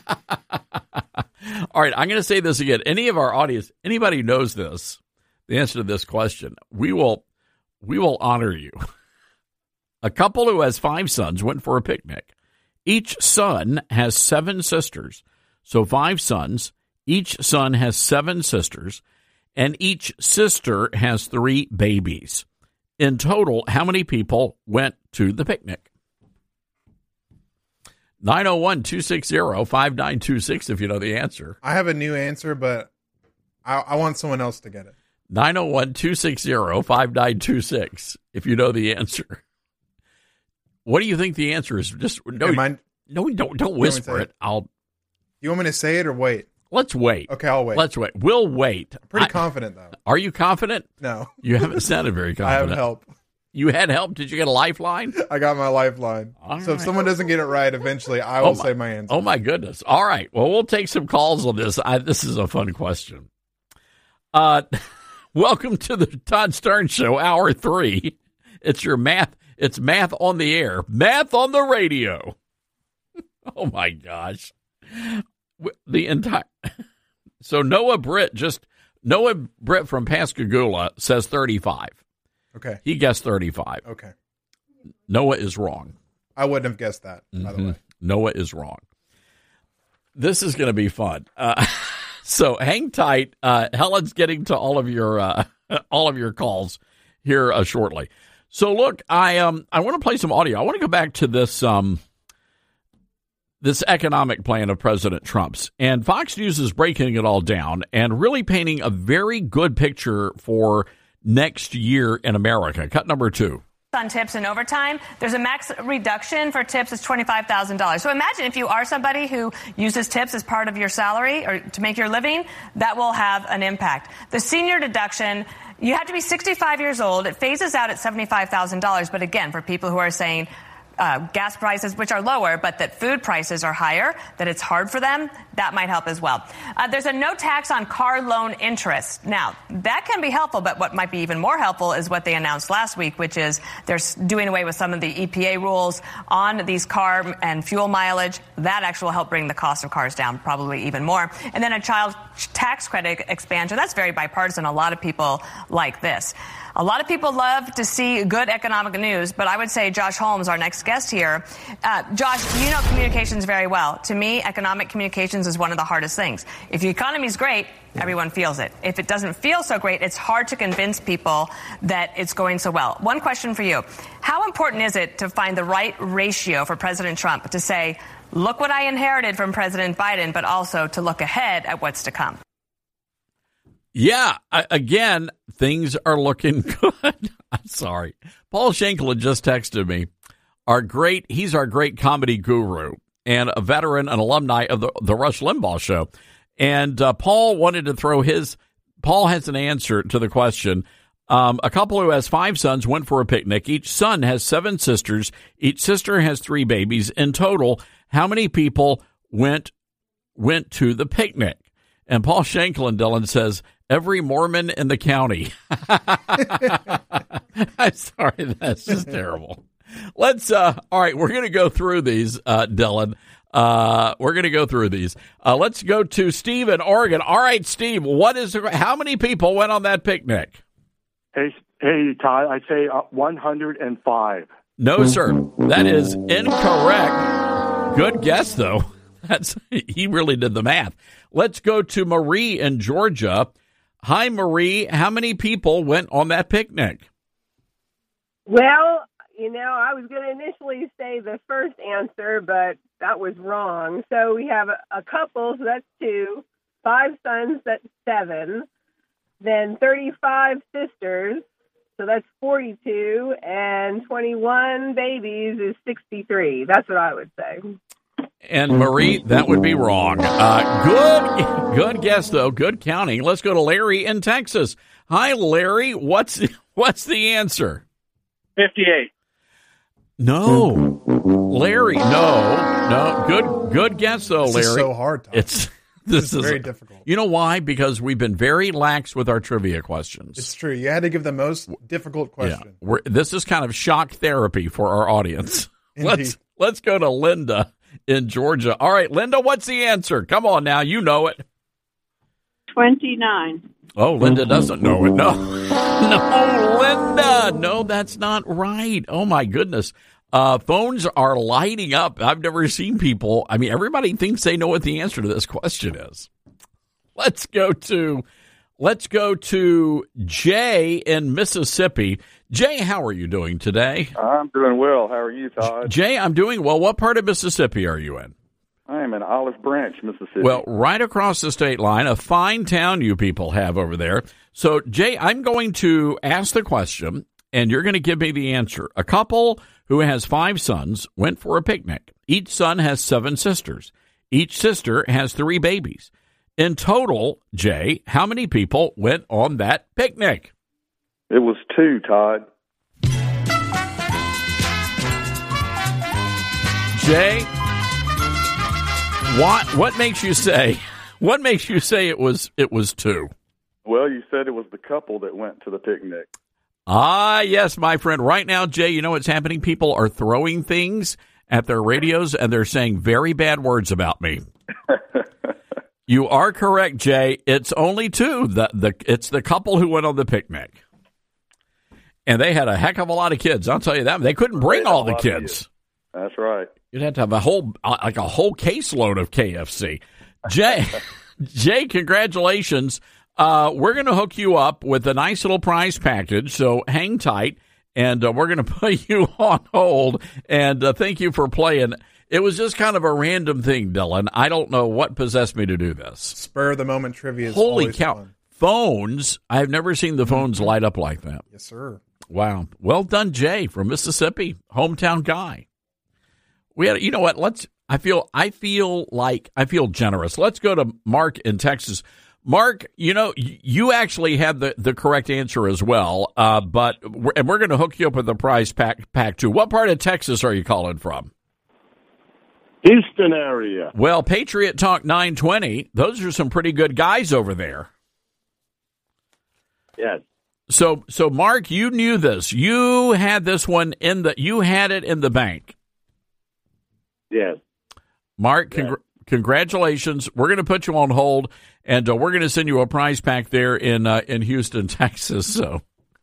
All right, I'm going to say this again. Any of our audience, anybody who knows this, the answer to this question, we will we will honor you. A couple who has five sons went for a picnic. Each son has seven sisters. So five sons. Each son has seven sisters. and each sister has three babies. In total, how many people went to the picnic? nine oh one, two six zero, five nine two six if you know the answer. I have a new answer, but I, I want someone else to get it. nine oh one, two six zero, five nine two six if you know the answer. What do you think the answer is? Just no, I, no, don't don't whisper it. it. I'll. You want me to say it or wait? Let's wait. Okay, I'll wait. Let's wait. We'll wait. I'm pretty I, confident though. Are you confident? No, you haven't sounded very confident. I have help. You had help? Did you get a lifeline? I got my lifeline. All so right. If someone doesn't get it right, eventually I will oh my, say my answer. Oh, my goodness. All right. Well, we'll take some calls on this. I, this is a fun question. Uh, welcome to the Todd Stern Show, Hour three. It's your math. It's math on the air. Math on the radio. Oh, my gosh. The entire. So Noah Britt just. Noah Britt from Pascagoula says thirty-five. Okay. He guessed thirty-five. Okay. Noah is wrong. I wouldn't have guessed that, by mm-hmm. the way. Noah is wrong. This is going to be fun. Uh, so hang tight. Uh, Helen's getting to all of your uh, all of your calls here uh, shortly. So look, I um I want to play some audio. I want to go back to this um this economic plan of President Trump's, and Fox News is breaking it all down and really painting a very good picture for next year in America. Cut number two. On tips and overtime, there's a max reduction for tips is twenty-five thousand dollars. So imagine if you are somebody who uses tips as part of your salary or to make your living, that will have an impact. The senior deduction, you have to be sixty-five years old. It phases out at seventy-five thousand dollars. But again, for people who are saying uh, gas prices, which are lower, but that food prices are higher, that it's hard for them, that might help as well. Uh, there's a no tax on car loan interest. Now, that can be helpful, but what might be even more helpful is what they announced last week, which is they're doing away with some of the E P A rules on these car and fuel mileage. That actually will help bring the cost of cars down, probably even more. And then a child tax credit expansion. That's very bipartisan. A lot of people like this. A lot of people love to see good economic news, but I would say Josh Holmes, our next guest here. Uh, Josh, you know communications very well. To me, economic communications is one of the hardest things. If the economy is great, everyone feels it. If it doesn't feel so great, it's hard to convince people that it's going so well. One question for you. How important is it to find the right ratio for President Trump to say, look what I inherited from President Biden, but also to look ahead at what's to come? Yeah, I, again, things are looking good. I'm sorry. Paul Shanklin just texted me. Our great, he's our great comedy guru and a veteran, an alumni of the, the Rush Limbaugh show. And uh, Paul wanted to throw his, Paul has an answer to the question. Um, a couple who has five sons went for a picnic. Each son has seven sisters. Each sister has three babies. In total, how many people went went to the picnic? And Paul Shanklin, Dylan, says, every Mormon in the county. I'm sorry, that's just terrible. Let's, uh, all right, we're going to go through these, uh, Dylan. Uh, we're going to go through these. Uh, let's go to Steve in Oregon. All right, Steve, what is, how many people went on that picnic? Hey, hey, Todd, I'd say uh, one hundred five. No, sir. That is incorrect. Good guess, though. That's, he really did the math. Let's go to Marie in Georgia. Hi, Marie. How many people went on that picnic? Well, you know, I was going to initially say the first answer, but that was wrong. So we have a, a couple, so that's two. Five sons, that's seven. Then thirty-five sisters, so that's forty-two. And twenty-one babies is sixty-three. That's what I would say. And Marie, that would be wrong. Uh, good, good guess though. Good counting. Let's go to Larry in Texas. Hi, Larry. What's what's the answer? fifty-eight. No, Larry. No, no. Good, good guess though, this Larry. Is so hard. Tom. It's this, this is is very difficult. You know why? Because we've been very lax with our trivia questions. It's true. You had to give the most difficult question. Yeah, we're, this is kind of shock therapy for our audience. let's let's go to Linda in Georgia. All right, Linda, what's the answer? Come on now, you know it. twenty-nine. Oh, Linda doesn't know it. No, no, Linda. No, that's not right. Oh, my goodness. Uh, phones are lighting up. I've never seen people. I mean, everybody thinks they know what the answer to this question is. Let's go to let's go to Jay in Mississippi. Jay, how are you doing today? I'm doing well. How are you, Todd? Jay, I'm doing well. What part of Mississippi are you in? I am in Olive Branch, Mississippi. Well, right across the state line, a fine town you people have over there. So, Jay, I'm going to ask the question, and you're going to give me the answer. A couple who has five sons went for a picnic. Each son has seven sisters. Each sister has three babies. In total, Jay, how many people went on that picnic? It was two, Todd. Jay, what what makes you say what makes you say it was it was two? Well, you said it was the couple that went to the picnic. Ah, yes, my friend. Right now, Jay, you know what's happening? People are throwing things at their radios, and they're saying very bad words about me. You are correct, Jay. It's only two. The the it's the couple who went on the picnic, and they had a heck of a lot of kids. I'll tell you that. They couldn't bring all the kids. That's right. You'd have to have a whole like a whole caseload of K F C. Jay, Jay, congratulations. Uh, we're going to hook you up with a nice little prize package, so hang tight, and uh, we're going to put you on hold, and uh, thank you for playing. It was just kind of a random thing, Dylan. I don't know what possessed me to do this. Spur of the moment trivia is Holy always cow. fun. Phones, I've never seen the phones light up like that. Yes, sir. Wow. Well done, Jay, from Mississippi, hometown guy. We had, you know what? Let's, I feel, I feel like, I feel generous. Let's go to Mark in Texas. Mark, you know, you actually had the, the correct answer as well, uh, but, we're, and we're going to hook you up with the prize pack, pack too. What part of Texas are you calling from? Houston area. Well, Patriot Talk nine twenty, those are some pretty good guys over there. Yes. So, so Mark, you knew this. You had this one in the, you had it in the bank. Yes. Mark, congr- yes. Congratulations. We're going to put you on hold, and uh, we're going to send you a prize pack there in uh, in Houston, Texas. So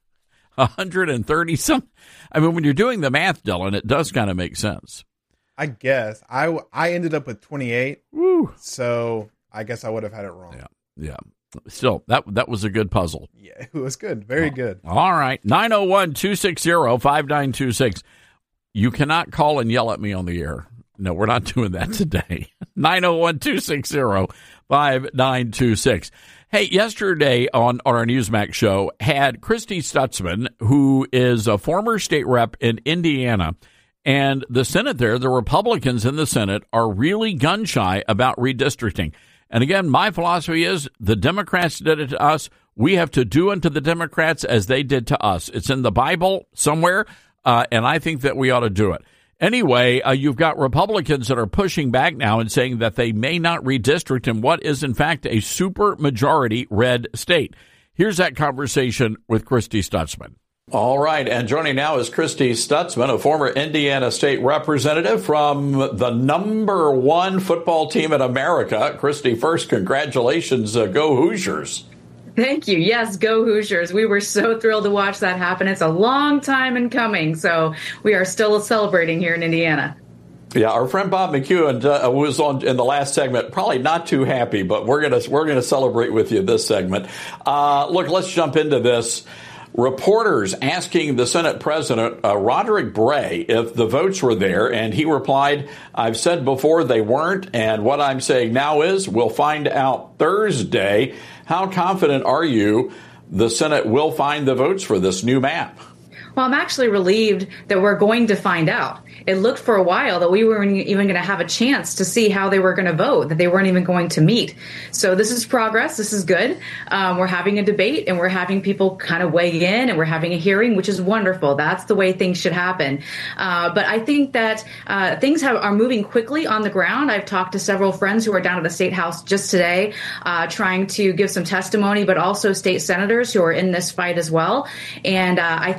one hundred thirty some. I mean, when you're doing the math, Dylan, it does kind of make sense. I guess. I, I ended up with twenty-eight, Woo. So I guess I would have had it wrong. Yeah, yeah. Still, that that was a good puzzle. Yeah, it was good. Very oh. good. All right. nine oh one, two six zero, five nine two six. You cannot call and yell at me on the air. No, we're not doing that today. nine oh one, two six zero, five nine two six. Hey, yesterday on, on our Newsmax show had Christy Stutzman, who is a former state rep in Indiana, and the Senate there, the Republicans in the Senate are really gun-shy about redistricting. And again, my philosophy is the Democrats did it to us. We have to do unto the Democrats as they did to us. It's in the Bible somewhere, uh, and I think that we ought to do it. Anyway, uh, you've got Republicans that are pushing back now and saying that they may not redistrict in what is, in fact, a super majority red state. Here's that conversation with Christy Stutzman. All right, and joining now is Christy Stutzman, a former Indiana state representative from the number one football team in America. Christy, first, congratulations. Uh, go Hoosiers. Thank you. Yes, go Hoosiers. We were so thrilled to watch that happen. It's a long time in coming, so we are still celebrating here in Indiana. Yeah, our friend Bob McEwen uh, was on in the last segment, probably not too happy, but we're gonna we're gonna celebrate with you this segment. Uh, look, let's jump into this. Reporters asking the Senate President, uh, Roderick Bray, if the votes were there, and he replied, I've said before they weren't, and what I'm saying now is we'll find out Thursday. How confident are you the Senate will find the votes for this new map? Well, I'm actually relieved that we're going to find out. It looked for a while that we weren't even going to have a chance to see how they were going to vote, that they weren't even going to meet. So this is progress. This is good. Um, we're having a debate and we're having people kind of weigh in and we're having a hearing, which is wonderful. That's the way things should happen. Uh, but I think that uh, things have, are moving quickly on the ground. I've talked to several friends who are down at the State House just today, uh, trying to give some testimony, but also state senators who are in this fight as well. And uh, I think it's going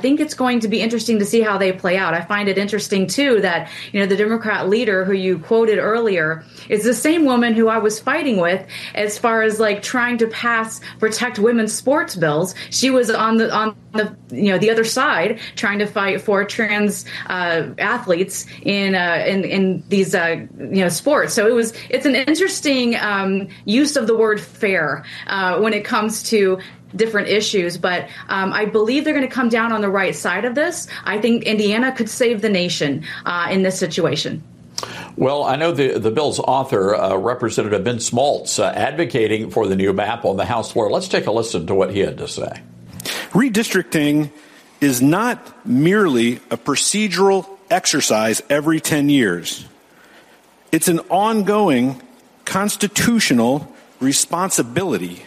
going to be interesting to see how they play out. I find it interesting, too, that, you know, the Democrat leader who you quoted earlier is the same woman who I was fighting with as far as like trying to pass protect women's sports bills. She was on the on the you know the other side trying to fight for trans uh, athletes in uh, in in these uh, you know sports. So it was it's an interesting um, use of the word fair uh, when it comes to different issues, but um, I believe they're going to come down on the right side of this. I think Indiana could save the nation uh, in this situation. Well, I know the, the bill's author, uh, Representative Ben Schmaltz, uh, advocating for the new map on the House floor. Let's take a listen to what he had to say. Redistricting is not merely a procedural exercise every ten years. It's an ongoing constitutional responsibility.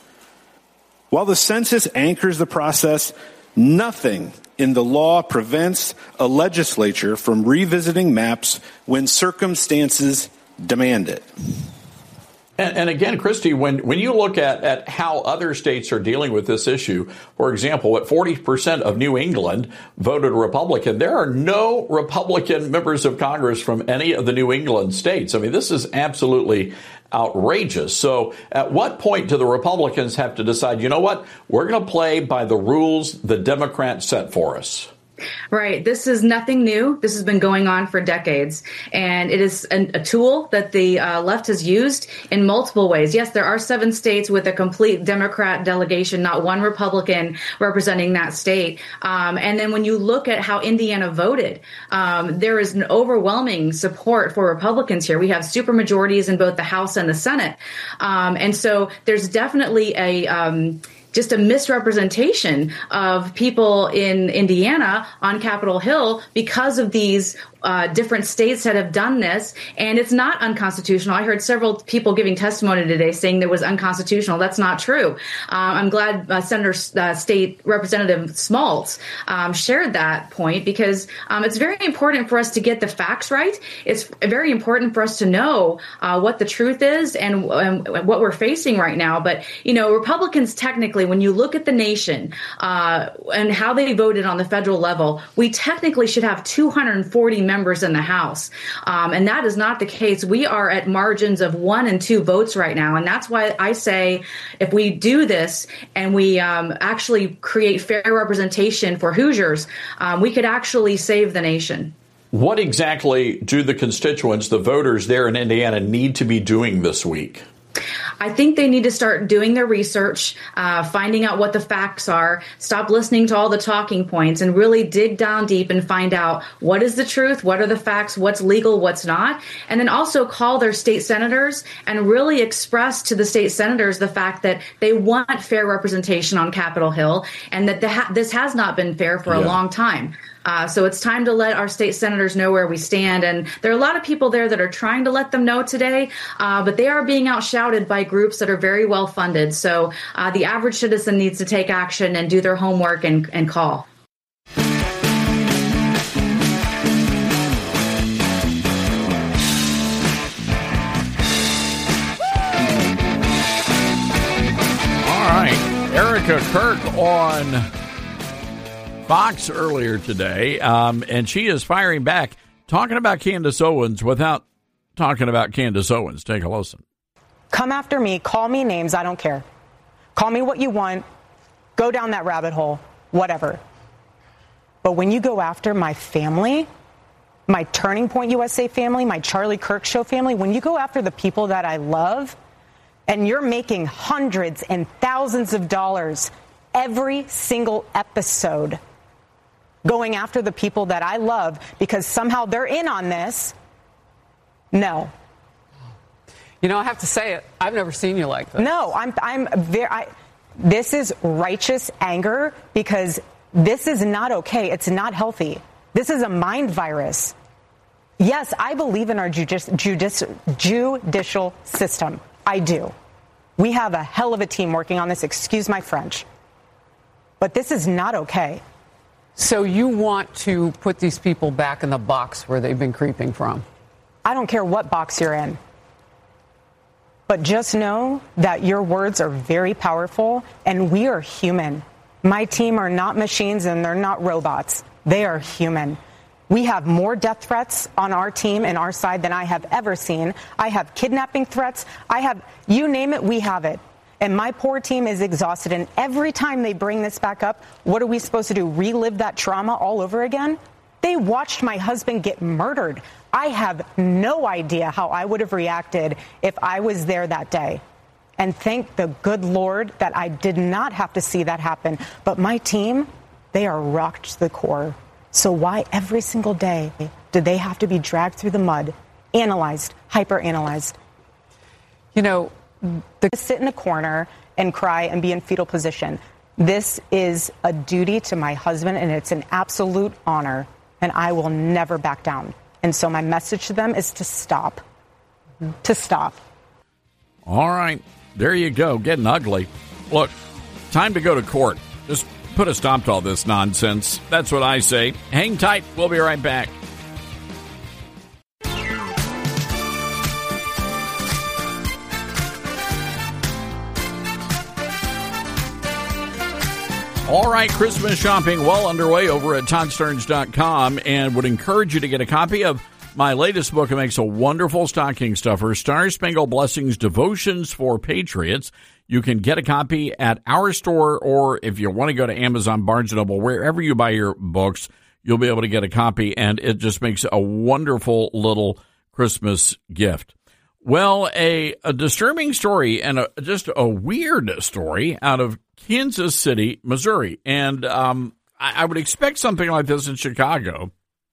While the census anchors the process, nothing in the law prevents a legislature from revisiting maps when circumstances demand it. And, and again, Christy, when, when you look at, at how other states are dealing with this issue, for example, what forty percent of New England voted Republican, there are no Republican members of Congress from any of the New England states. I mean, this is absolutely outrageous. So at what point do the Republicans have to decide, you know what, we're going to play by the rules the Democrats set for us? Right. This is nothing new. This has been going on for decades, and it is an, a tool that the uh, left has used in multiple ways. Yes, there are seven states with a complete Democrat delegation, not one Republican representing that state. Um, and then when you look at how Indiana voted, um, there is an overwhelming support for Republicans here. We have supermajorities in both the House and the Senate. Um, and so there's definitely a um, just a misrepresentation of people in Indiana on Capitol Hill because of these uh, different states that have done this. And it's not unconstitutional. I heard several people giving testimony today saying that it was unconstitutional. That's not true. Uh, I'm glad uh, Senator uh, State Representative Schmaltz um, shared that point because um, it's very important for us to get the facts right. It's very important for us to know uh, what the truth is and, and what we're facing right now. But, you know, Republicans technically, when you look at the nation uh, and how they voted on the federal level, we technically should have two hundred forty members in the House. Um, and that is not the case. We are at margins of one and two votes right now. And that's why I say if we do this and we um, actually create fair representation for Hoosiers, um, we could actually save the nation. What exactly do the constituents, the voters there in Indiana, need to be doing this week? I think they need to start doing their research, uh, finding out what the facts are, stop listening to all the talking points, and really dig down deep and find out what is the truth, what are the facts, what's legal, what's not, and then also call their state senators and really express to the state senators the fact that they want fair representation on Capitol Hill and that the ha- this has not been fair for yeah. a long time. Uh, so it's time to let our state senators know where we stand. And there are a lot of people there that are trying to let them know today, uh, but they are being outshouted by groups that are very well funded. So uh, the average citizen needs to take action and do their homework and, and call. All right. Erica Kirk on Fox earlier today, um, and she is firing back, talking about Candace Owens without talking about Candace Owens. Take a listen. Come after me. Call me names. I don't care. Call me what you want. Go down that rabbit hole. Whatever. But when you go after my family, my Turning Point U S A family, my Charlie Kirk Show family, when you go after the people that I love, and you're making hundreds and thousands of dollars every single episode going after the people that I love because somehow they're in on this, no. You know, I have to say it. I've never seen you like this. No, I'm I'm very I, this is righteous anger because this is not okay. It's not healthy. This is a mind virus. Yes, I believe in our judici- judici- judicial system. I do. We have a hell of a team working on this. Excuse my French. But this is not okay. So you want to put these people back in the box where they've been creeping from? I don't care what box you're in. But just know that your words are very powerful, and we are human. My team are not machines and they're not robots. They are human. We have more death threats on our team and our side than I have ever seen. I have kidnapping threats. I have, you name it, we have it. And my poor team is exhausted. And every time they bring this back up, what are we supposed to do? Relive that trauma all over again? They watched my husband get murdered. I have no idea how I would have reacted if I was there that day. And thank the good Lord that I did not have to see that happen. But my team, they are rocked to the core. So why every single day do they have to be dragged through the mud, analyzed, hyper-analyzed? You know, they sit in a corner and cry and be in fetal position. This is a duty to my husband, and it's an absolute honor, and I will never back down. And so my message to them is to stop, to stop. All right, there you go, getting ugly. Look, time to go to court. Just put a stop to all this nonsense. That's what I say. Hang tight. We'll be right back. All right, Christmas shopping well underway over at Todd Stearns dot com, and would encourage you to get a copy of my latest book. It makes a wonderful stocking stuffer, Star Spangled Blessings, Devotions for Patriots. You can get a copy at our store, or if you want to go to Amazon, Barnes and Noble, wherever you buy your books, you'll be able to get a copy, and it just makes a wonderful little Christmas gift. Well, a, a disturbing story and a, just a weird story out of Kansas City, Missouri. And um, I, I would expect something like this in Chicago.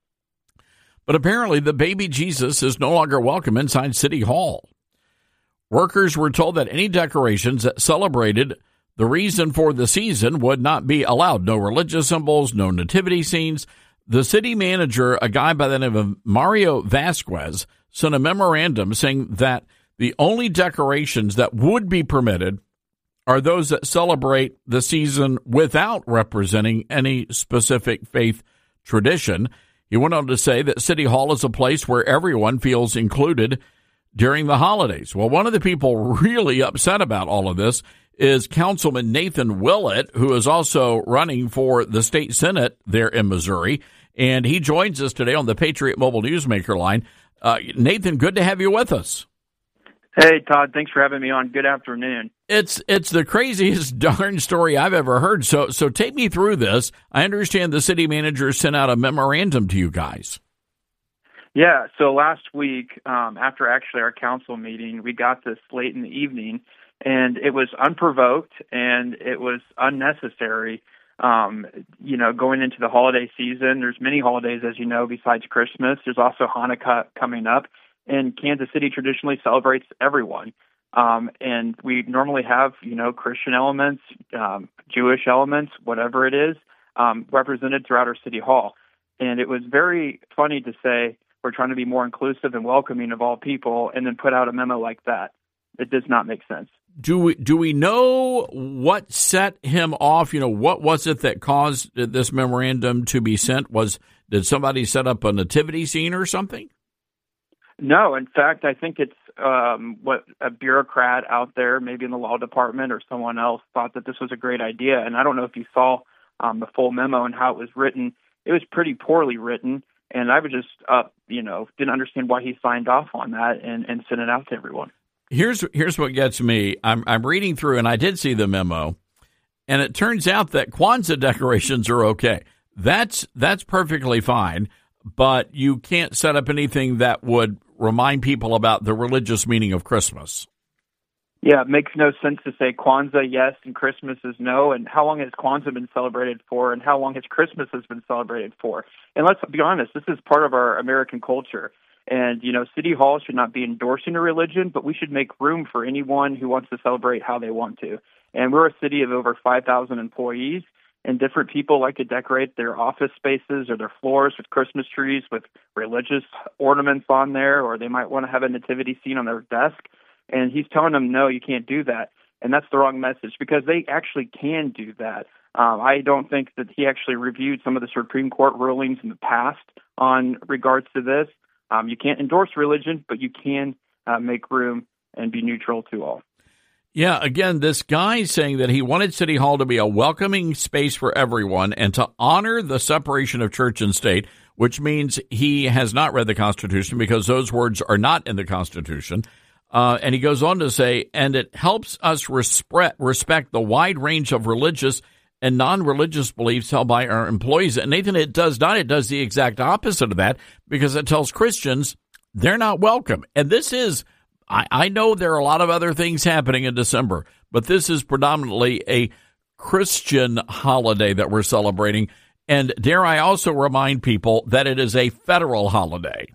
But apparently the baby Jesus is no longer welcome inside City Hall. Workers were told that any decorations that celebrated the reason for the season would not be allowed. No religious symbols, no nativity scenes. The city manager, a guy by the name of Mario Vasquez, sent a memorandum saying that the only decorations that would be permitted are those that celebrate the season without representing any specific faith tradition. He went on to say that City Hall is a place where everyone feels included during the holidays. Well, one of the people really upset about all of this is Councilman Nathan Willett, who is also running for the state Senate there in Missouri. And he joins us today on the Patriot Mobile Newsmaker line. Uh, Nathan, good to have you with us. Hey, Todd, thanks for having me on. Good afternoon. It's it's the craziest darn story I've ever heard. So so take me through this. I understand the city manager sent out a memorandum to you guys. Yeah, so last week, um, after actually our council meeting, we got this late in the evening, and it was unprovoked and it was unnecessary. Um, you know, going into the holiday season, there's many holidays, as you know, besides Christmas. There's also Hanukkah coming up, and Kansas City traditionally celebrates everyone. Um, and we normally have, you know, Christian elements, um, Jewish elements, whatever it is, um, represented throughout our city hall. And it was very funny to say we're trying to be more inclusive and welcoming of all people, and then put out a memo like that. It does not make sense. Do we do we know what set him off? You know, what was it that caused this memorandum to be sent? Was did somebody set up a nativity scene or something? No, in fact, I think it's um, what a bureaucrat out there, maybe in the law department or someone else, thought that this was a great idea. And I don't know if you saw um, the full memo and how it was written. It was pretty poorly written, and I was just, uh, you know, didn't understand why he signed off on that and, and sent it out to everyone. Here's here's what gets me. I'm I'm reading through, and I did see the memo, and it turns out that Kwanzaa decorations are okay. That's that's perfectly fine, but you can't set up anything that would remind people about the religious meaning of Christmas. Yeah, it makes no sense to say Kwanzaa yes and Christmas is no. And how long has Kwanzaa been celebrated for, and how long has Christmas has been celebrated for? And let's be honest, this is part of our American culture. And, you know, City Hall should not be endorsing a religion, but we should make room for anyone who wants to celebrate how they want to. And we're a city of over five thousand employees, and different people like to decorate their office spaces or their floors with Christmas trees with religious ornaments on there, or they might want to have a nativity scene on their desk. And he's telling them, no, you can't do that. And that's the wrong message, because they actually can do that. Um, I don't think that he actually reviewed some of the Supreme Court rulings in the past on regards to this. Um, you can't endorse religion, but you can uh, make room and be neutral to all. Yeah, again, this guy saying that he wanted City Hall to be a welcoming space for everyone and to honor the separation of church and state, which means he has not read the Constitution because those words are not in the Constitution. Uh, and he goes on to say, and it helps us respect, respect the wide range of religious and non-religious beliefs held by our employees. And Nathan, it does not. It does the exact opposite of that because it tells Christians they're not welcome. And this is, I, I know there are a lot of other things happening in December, but this is predominantly a Christian holiday that we're celebrating. And dare I also remind people that it is a federal holiday.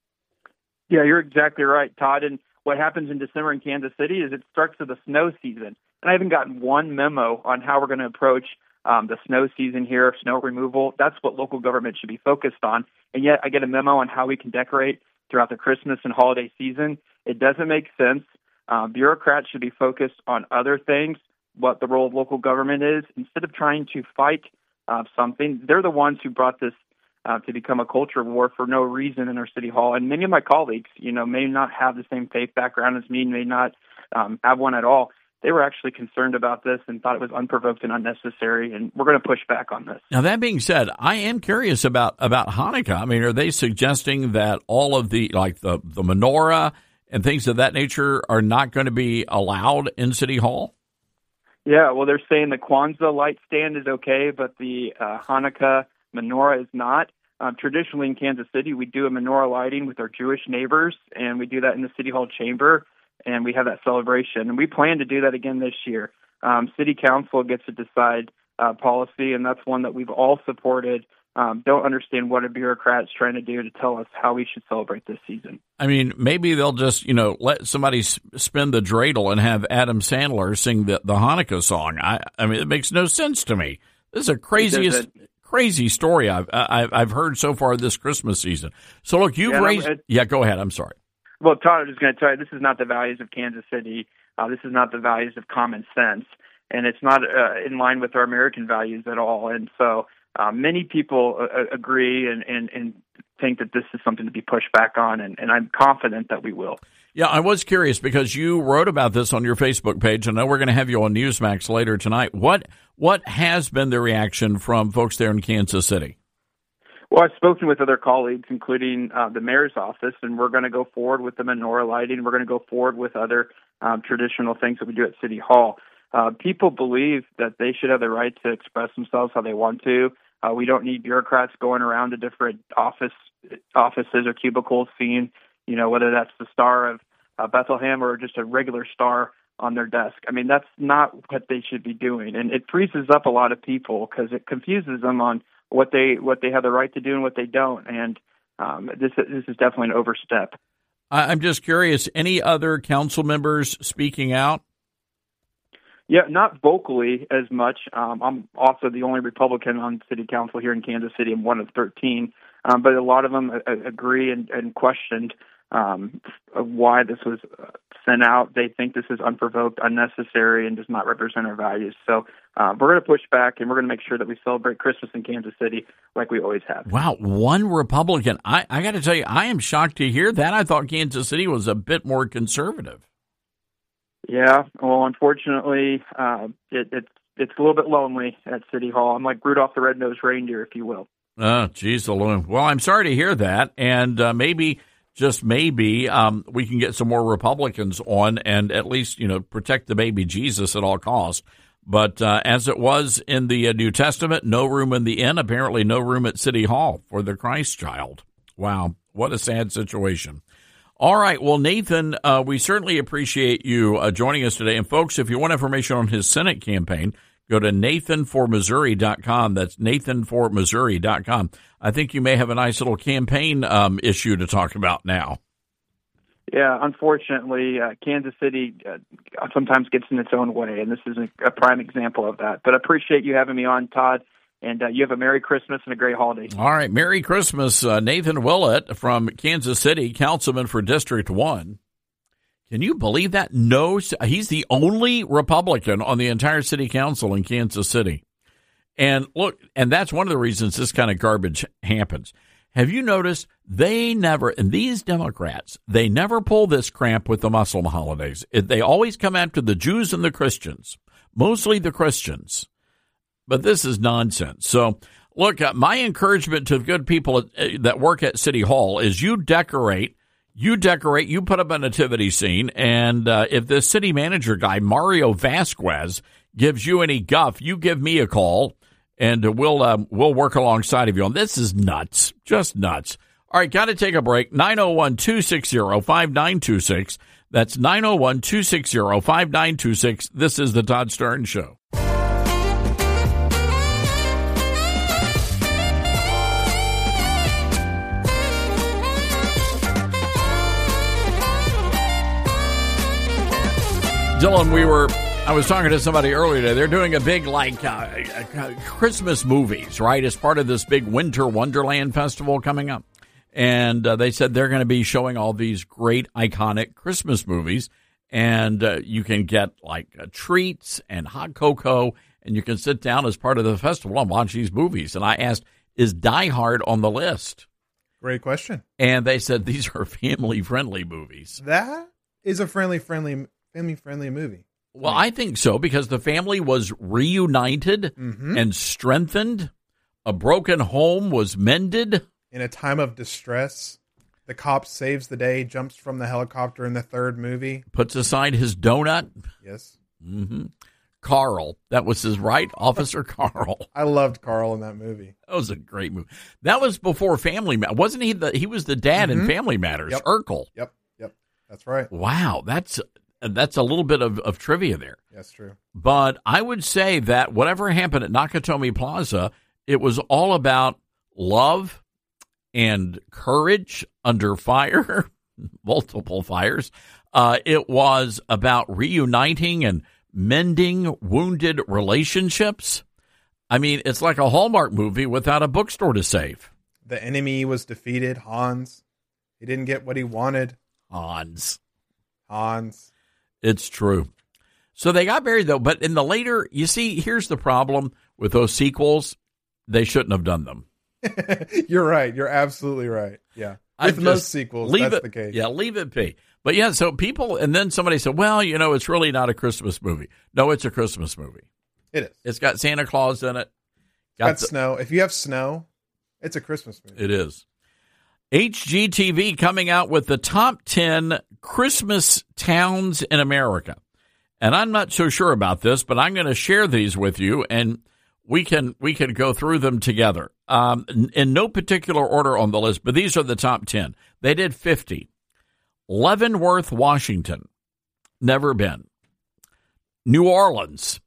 Yeah, you're exactly right, Todd. And what happens in December in Kansas City is it starts with the snow season. And I haven't gotten one memo on how we're going to approach um, the snow season here, snow removal. That's what local government should be focused on. And yet I get a memo on how we can decorate throughout the Christmas and holiday season. It doesn't make sense. Uh, bureaucrats should be focused on other things, what the role of local government is. Instead of trying to fight uh, something, they're the ones who brought this Uh, to become a culture war for no reason in our city hall. And many of my colleagues, you know, may not have the same faith background as me, may not um, have one at all. They were actually concerned about this and thought it was unprovoked and unnecessary, and we're going to push back on this. Now, that being said, I am curious about, about Hanukkah. I mean, are they suggesting that all of the, like the, the menorah and things of that nature are not going to be allowed in City Hall? Yeah, well, they're saying the Kwanzaa light stand is okay, but the uh, Hanukkah menorah is not. Um, traditionally in Kansas City, we do a menorah lighting with our Jewish neighbors, and we do that in the City Hall chamber, and we have that celebration. And we plan to do that again this year. Um, City Council gets to decide uh, policy, and that's one that we've all supported. Um, don't understand what a bureaucrat's trying to do to tell us how we should celebrate this season. I mean, maybe they'll just, you know, let somebody spin the dreidel and have Adam Sandler sing the, the Hanukkah song. I, I mean, it makes no sense to me. This is the craziest... Crazy story I've, I've I've heard so far this Christmas season. So look, you've yeah, raised. Yeah, go ahead. I'm sorry. Well, Todd, I'm just going to tell you, this is not the values of Kansas City. Uh, this is not the values of common sense, and it's not uh, in line with our American values at all. And so, uh, many people uh, agree and, and and think that this is something to be pushed back on, and, and I'm confident that we will. Yeah, I was curious because you wrote about this on your Facebook page. I know we're going to have you on Newsmax later tonight. What what has been the reaction from folks there in Kansas City? Well, I've spoken with other colleagues, including uh, the mayor's office, and we're going to go forward with the menorah lighting. We're going to go forward with other um, traditional things that we do at City Hall. Uh, people believe that they should have the right to express themselves how they want to. Uh, we don't need bureaucrats going around to different office offices or cubicles seeing, you know, whether that's the Star of uh, Bethlehem or just a regular star on their desk. I mean, that's not what they should be doing. And it freezes up a lot of people because it confuses them on what they what they have the right to do and what they don't. And um, this, this is definitely an overstep. I'm just curious, any other council members speaking out? Yeah, not vocally as much. Um, I'm also the only Republican on city council here in Kansas City. I'm one of thirteen. Um, but a lot of them uh, agree and, and questioned um, why this was sent out. They think this is unprovoked, unnecessary, and does not represent our values. So uh, we're going to push back, and we're going to make sure that we celebrate Christmas in Kansas City like we always have. Wow, one Republican. I, I got to tell you, I am shocked to hear that. I thought Kansas City was a bit more conservative. Yeah, well, unfortunately, uh, it, it's it's a little bit lonely at City Hall. I'm like Rudolph the Red-Nosed Reindeer, if you will. Oh, geez, Loon. Well, I'm sorry to hear that, and uh, maybe, just maybe, um, we can get some more Republicans on and at least, you know, protect the baby Jesus at all costs. But uh, as it was in the uh, New Testament, no room in the inn, apparently no room at City Hall for the Christ child. Wow, what a sad situation. All right, well, Nathan, uh, we certainly appreciate you uh, joining us today. And, folks, if you want information on his Senate campaign, go to Nathan for Missouri dot com. That's Nathan for Missouri dot com. I think you may have a nice little campaign um, issue to talk about now. Yeah, unfortunately, uh, Kansas City uh, sometimes gets in its own way, and this is a, a prime example of that. But I appreciate you having me on, Todd, and uh, you have a Merry Christmas and a great holiday. All right, Merry Christmas. Uh, Nathan Willett from Kansas City, councilman for District one. Can you believe that? No, he's the only Republican on the entire city council in Kansas City. And look, and that's one of the reasons this kind of garbage happens. Have you noticed they never, and these Democrats, they never pull this crap with the Muslim holidays. It, they always come after the Jews and the Christians, mostly the Christians. But this is nonsense. So, look, uh, my encouragement to the good people uh, that work at City Hall is you decorate, you decorate, you put up a nativity scene, and uh, if this city manager guy, Mario Vasquez, gives you any guff, you give me a call, and we'll uh, we'll work alongside of you. And this is nuts, just nuts. All right, got to take a break. nine oh one, two six zero, five nine two six. That's nine oh one, two six zero, five nine two six. This is the Todd Stern Show. Dylan, we were, I was talking to somebody earlier today. They're doing a big, like, uh, uh, Christmas movies, right, as part of this big Winter Wonderland Festival coming up. And uh, they said they're going to be showing all these great, iconic Christmas movies. And uh, you can get, like, uh, treats and hot cocoa, and you can sit down as part of the festival and watch these movies. And I asked, is Die Hard on the list? Great question. And they said these are family-friendly movies. That is a friendly, friendly family-friendly movie. Well, I think so, because the family was reunited mm-hmm. and strengthened. A broken home was mended. In a time of distress, the cop saves the day, jumps from the helicopter in the third movie. Puts aside his donut. Yes. Mm-hmm. Carl. That was his right, Officer Carl. I loved Carl in that movie. That was a great movie. That was before Family Matters. Wasn't he the, he was the dad mm-hmm. in Family Matters, yep. Urkel. Yep, yep. That's right. Wow, that's... That's a little bit of, of trivia there. That's true. But I would say that whatever happened at Nakatomi Plaza, it was all about love and courage under fire, multiple fires. Uh, it was about reuniting and mending wounded relationships. I mean, it's like a Hallmark movie without a bookstore to save. The enemy was defeated, Hans. He didn't get what he wanted. Hans. Hans. It's true. So they got married, though. But in the later, you see, here's the problem with those sequels. They shouldn't have done them. You're right. You're absolutely right. Yeah. With most sequels, leave that's it, the case. Yeah, leave it be. But yeah, so people, and then somebody said, well, you know, it's really not a Christmas movie. No, it's a Christmas movie. It is. It's got Santa Claus in it. Got, got the, snow. If you have snow, it's a Christmas movie. It is. H G T V coming out with the top ten Christmas towns in America. And I'm not so sure about this, but I'm going to share these with you, and we can we can go through them together. Um, in, in no particular order on the list, but these are the top ten. They did fifty. Leavenworth, Washington. Never been. New Orleans.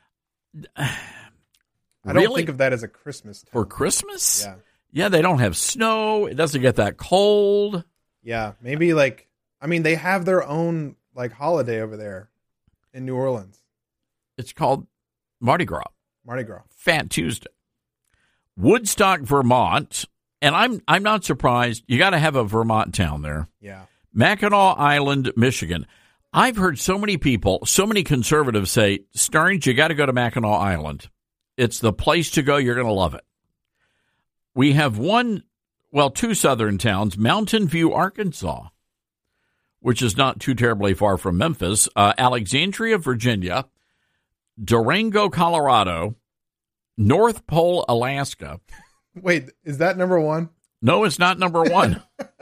I don't really? think of that as a Christmas town. For Christmas? Yeah. Yeah, they don't have snow. It doesn't get that cold. Yeah, maybe like, I mean, they have their own like holiday over there in New Orleans. It's called Mardi Gras. Mardi Gras. Fat Tuesday. Woodstock, Vermont. And I'm I'm not surprised. You got to have a Vermont town there. Yeah. Mackinac Island, Michigan. I've heard so many people, so many conservatives say, Stearns, you got to go to Mackinac Island. It's the place to go. You're going to love it. We have one, well, two southern towns, Mountain View, Arkansas, which is not too terribly far from Memphis, uh, Alexandria, Virginia, Durango, Colorado, North Pole, Alaska. Wait, is that number one? No, it's not number one.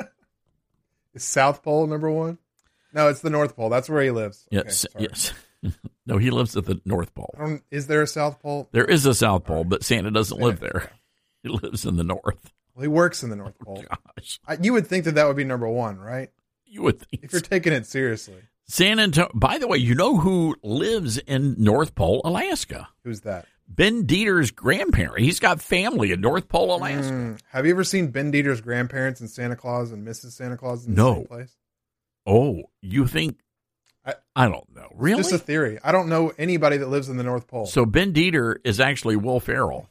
Is South Pole number one? No, it's the North Pole. That's where he lives. Yes, okay, yes. No, he lives at the North Pole. I don't, is there a South Pole? There is a South Pole, right. But Santa doesn't Santa, live there. He lives in the North. Well, he works in the North Pole. Oh, gosh. I, you would think that that would be number one, right? You would think. If you're taking it seriously. San Antonio. By the way, you know who lives in North Pole, Alaska? Who's that? Ben Dieter's grandparent. He's got family in North Pole, Alaska. Mm. Have you ever seen Ben Dieter's grandparents and Santa Claus and Missus Santa Claus in the no. same place? Oh, you think? I, I don't know. Really? It's just a theory. I don't know anybody that lives in the North Pole. So Ben Dieter is actually Will Ferrell.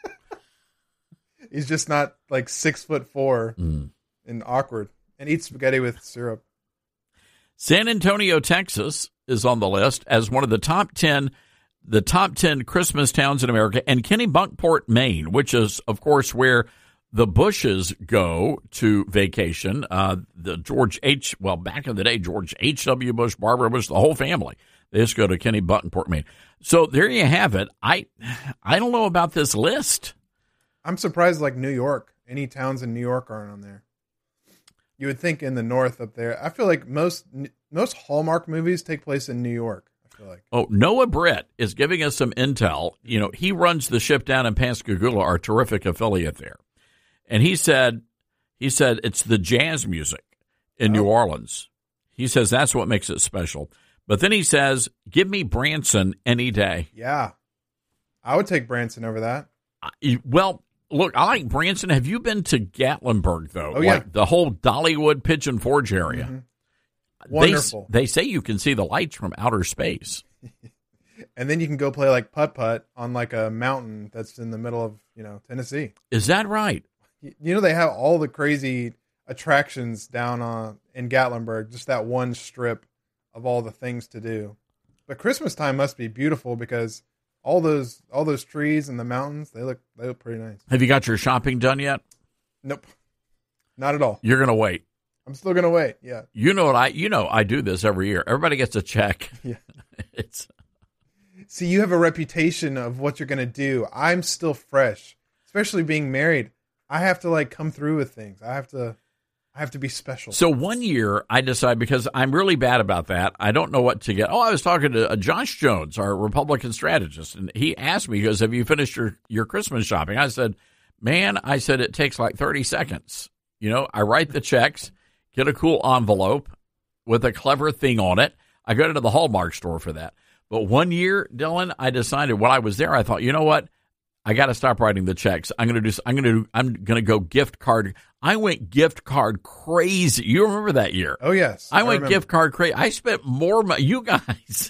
He's just not like six foot four mm. and awkward and eats spaghetti with syrup. San Antonio, Texas is on the list as one of the top ten, the top ten Christmas towns in America, and Kennebunkport, Maine, which is, of course, where the Bushes go to vacation. Uh, the George H. Well, back in the day, George H W. Bush, Barbara Bush, the whole family. They just go to Kenny Buttonport, Maine. So there you have it. I, I don't know about this list. I'm surprised, like New York. Any towns in New York aren't on there. You would think in the north up there. I feel like most most Hallmark movies take place in New York. I feel like. Oh, Noah Britt is giving us some intel. You know, he runs the ship down in Pascagoula, our terrific affiliate there, and he said, he said it's the jazz music in oh. New Orleans. He says that's what makes it special. But then he says, "Give me Branson any day." Yeah, I would take Branson over that. I, well. Look, I like Branson. Have you been to Gatlinburg, though? Oh, yeah. Like the whole Dollywood Pigeon Forge area. Mm-hmm. Wonderful. They, they say you can see the lights from outer space. And then you can go play like putt-putt on like a mountain that's in the middle of, you know, Tennessee. Is that right? You know, they have all the crazy attractions down on, in Gatlinburg, just that one strip of all the things to do. But Christmas time must be beautiful because all those all those trees and the mountains, they look they look pretty nice. Have you got your shopping done yet? Nope. Not at all. You're going to wait. I'm still going to wait. Yeah. You know what I you know I do this every year. Everybody gets a check. Yeah. It's See, you have a reputation of what you're going to do. I'm still fresh, especially being married. I have to like come through with things. I have to I have to be special. So one year I decided, because I'm really bad about that, I don't know what to get. Oh, I was talking to uh, Josh Jones, our Republican strategist, and he asked me, he goes, have you finished your, your Christmas shopping? I said, man, I said, it takes like thirty seconds. You know, I write the checks, get a cool envelope with a clever thing on it. I go to the Hallmark store for that. But one year, Dylan, I decided when I was there, I thought, you know what? I got to stop writing the checks. I'm going to do. I'm going to. I'm going to go gift card. I went gift card crazy. You remember that year? Oh yes, I, I went remember. gift card crazy. I spent more money. You guys.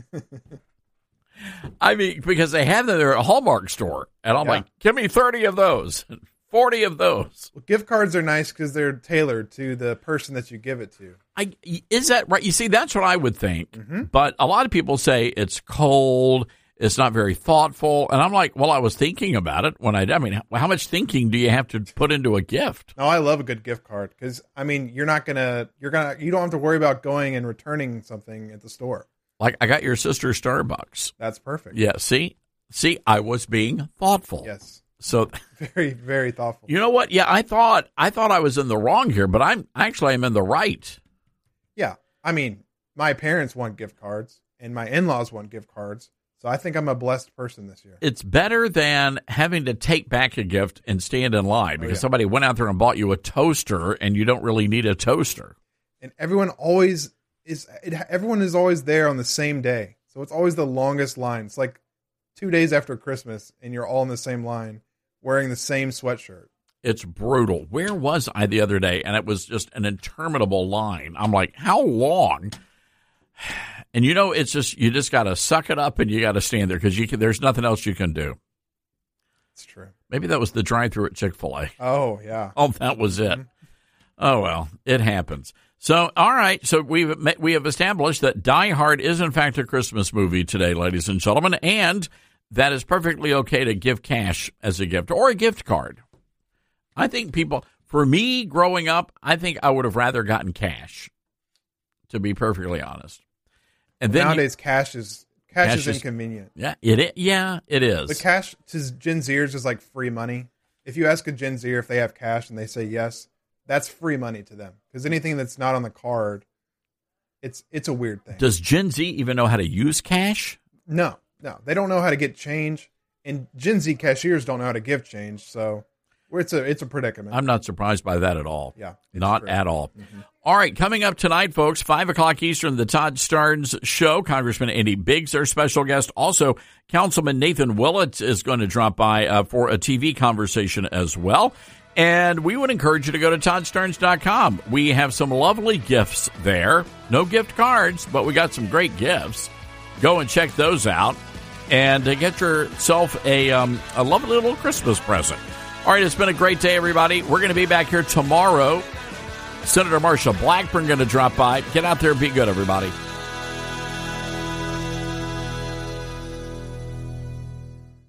I mean, because they have them there at a Hallmark store, and I'm Yeah. like, give me thirty of those, forty of those. Well, gift cards are nice because they're tailored to the person that you give it to. I is that right? You see, that's what I would think. Mm-hmm. But a lot of people say it's cold. It's not very thoughtful. And I'm like, well, I was thinking about it when I, I mean, how much thinking do you have to put into a gift? No, I love a good gift card because, I mean, you're not going to, you're going to, you don't have to worry about going and returning something at the store. Like I got your sister Starbucks. That's perfect. Yeah. See, see, I was being thoughtful. Yes. So very, very thoughtful. You know what? Yeah. I thought, I thought I was in the wrong here, but I'm actually, I'm in the right. Yeah. I mean, my parents want gift cards and my in-laws want gift cards. So I think I'm a blessed person this year. It's better than having to take back a gift and stand in line because oh, yeah. somebody went out there and bought you a toaster and you don't really need a toaster. And everyone always is, it, everyone is always there on the same day. So it's always the longest line. It's like two days after Christmas and you're all in the same line wearing the same sweatshirt. It's brutal. Where was I the other day? And it was just an interminable line. I'm like, how long? And, you know, it's just, you just got to suck it up and you got to stand there because you can, there's nothing else you can do. It's true. Maybe that was the drive-thru at Chick-fil-A. Oh, yeah. Oh, that was it. Mm-hmm. Oh, well, it happens. So, all right. So we've, we have established that Die Hard is, in fact, a Christmas movie today, ladies and gentlemen, and that is perfectly okay to give cash as a gift or a gift card. I think people, for me growing up, I think I would have rather gotten cash, to be perfectly honest. And then nowadays, you, cash is cash, cash is, is inconvenient. Yeah, it is. Yeah, it is. The cash to Gen Zers is like free money. If you ask a Gen Zer if they have cash and they say yes, that's free money to them. Because anything that's not on the card, it's it's a weird thing. Does Gen Z even know how to use cash? No, no, they don't know how to get change, and Gen Z cashiers don't know how to give change. So. It's a it's a predicament. I'm not surprised by that at all. Yeah. Not true. at all. Mm-hmm. All right, coming up tonight, folks, five o'clock Eastern, the Todd Starnes Show. Congressman Andy Biggs, our special guest. Also, Councilman Nathan Willett is going to drop by uh, for a T V conversation as well. And we would encourage you to go to Todd Starnes dot com. We have some lovely gifts there. No gift cards, but we got some great gifts. Go and check those out and uh, get yourself a um, a lovely little Christmas present. All right, it's been a great day, everybody. We're going to be back here tomorrow. Senator Marsha Blackburn going to drop by. Get out there and be good, everybody.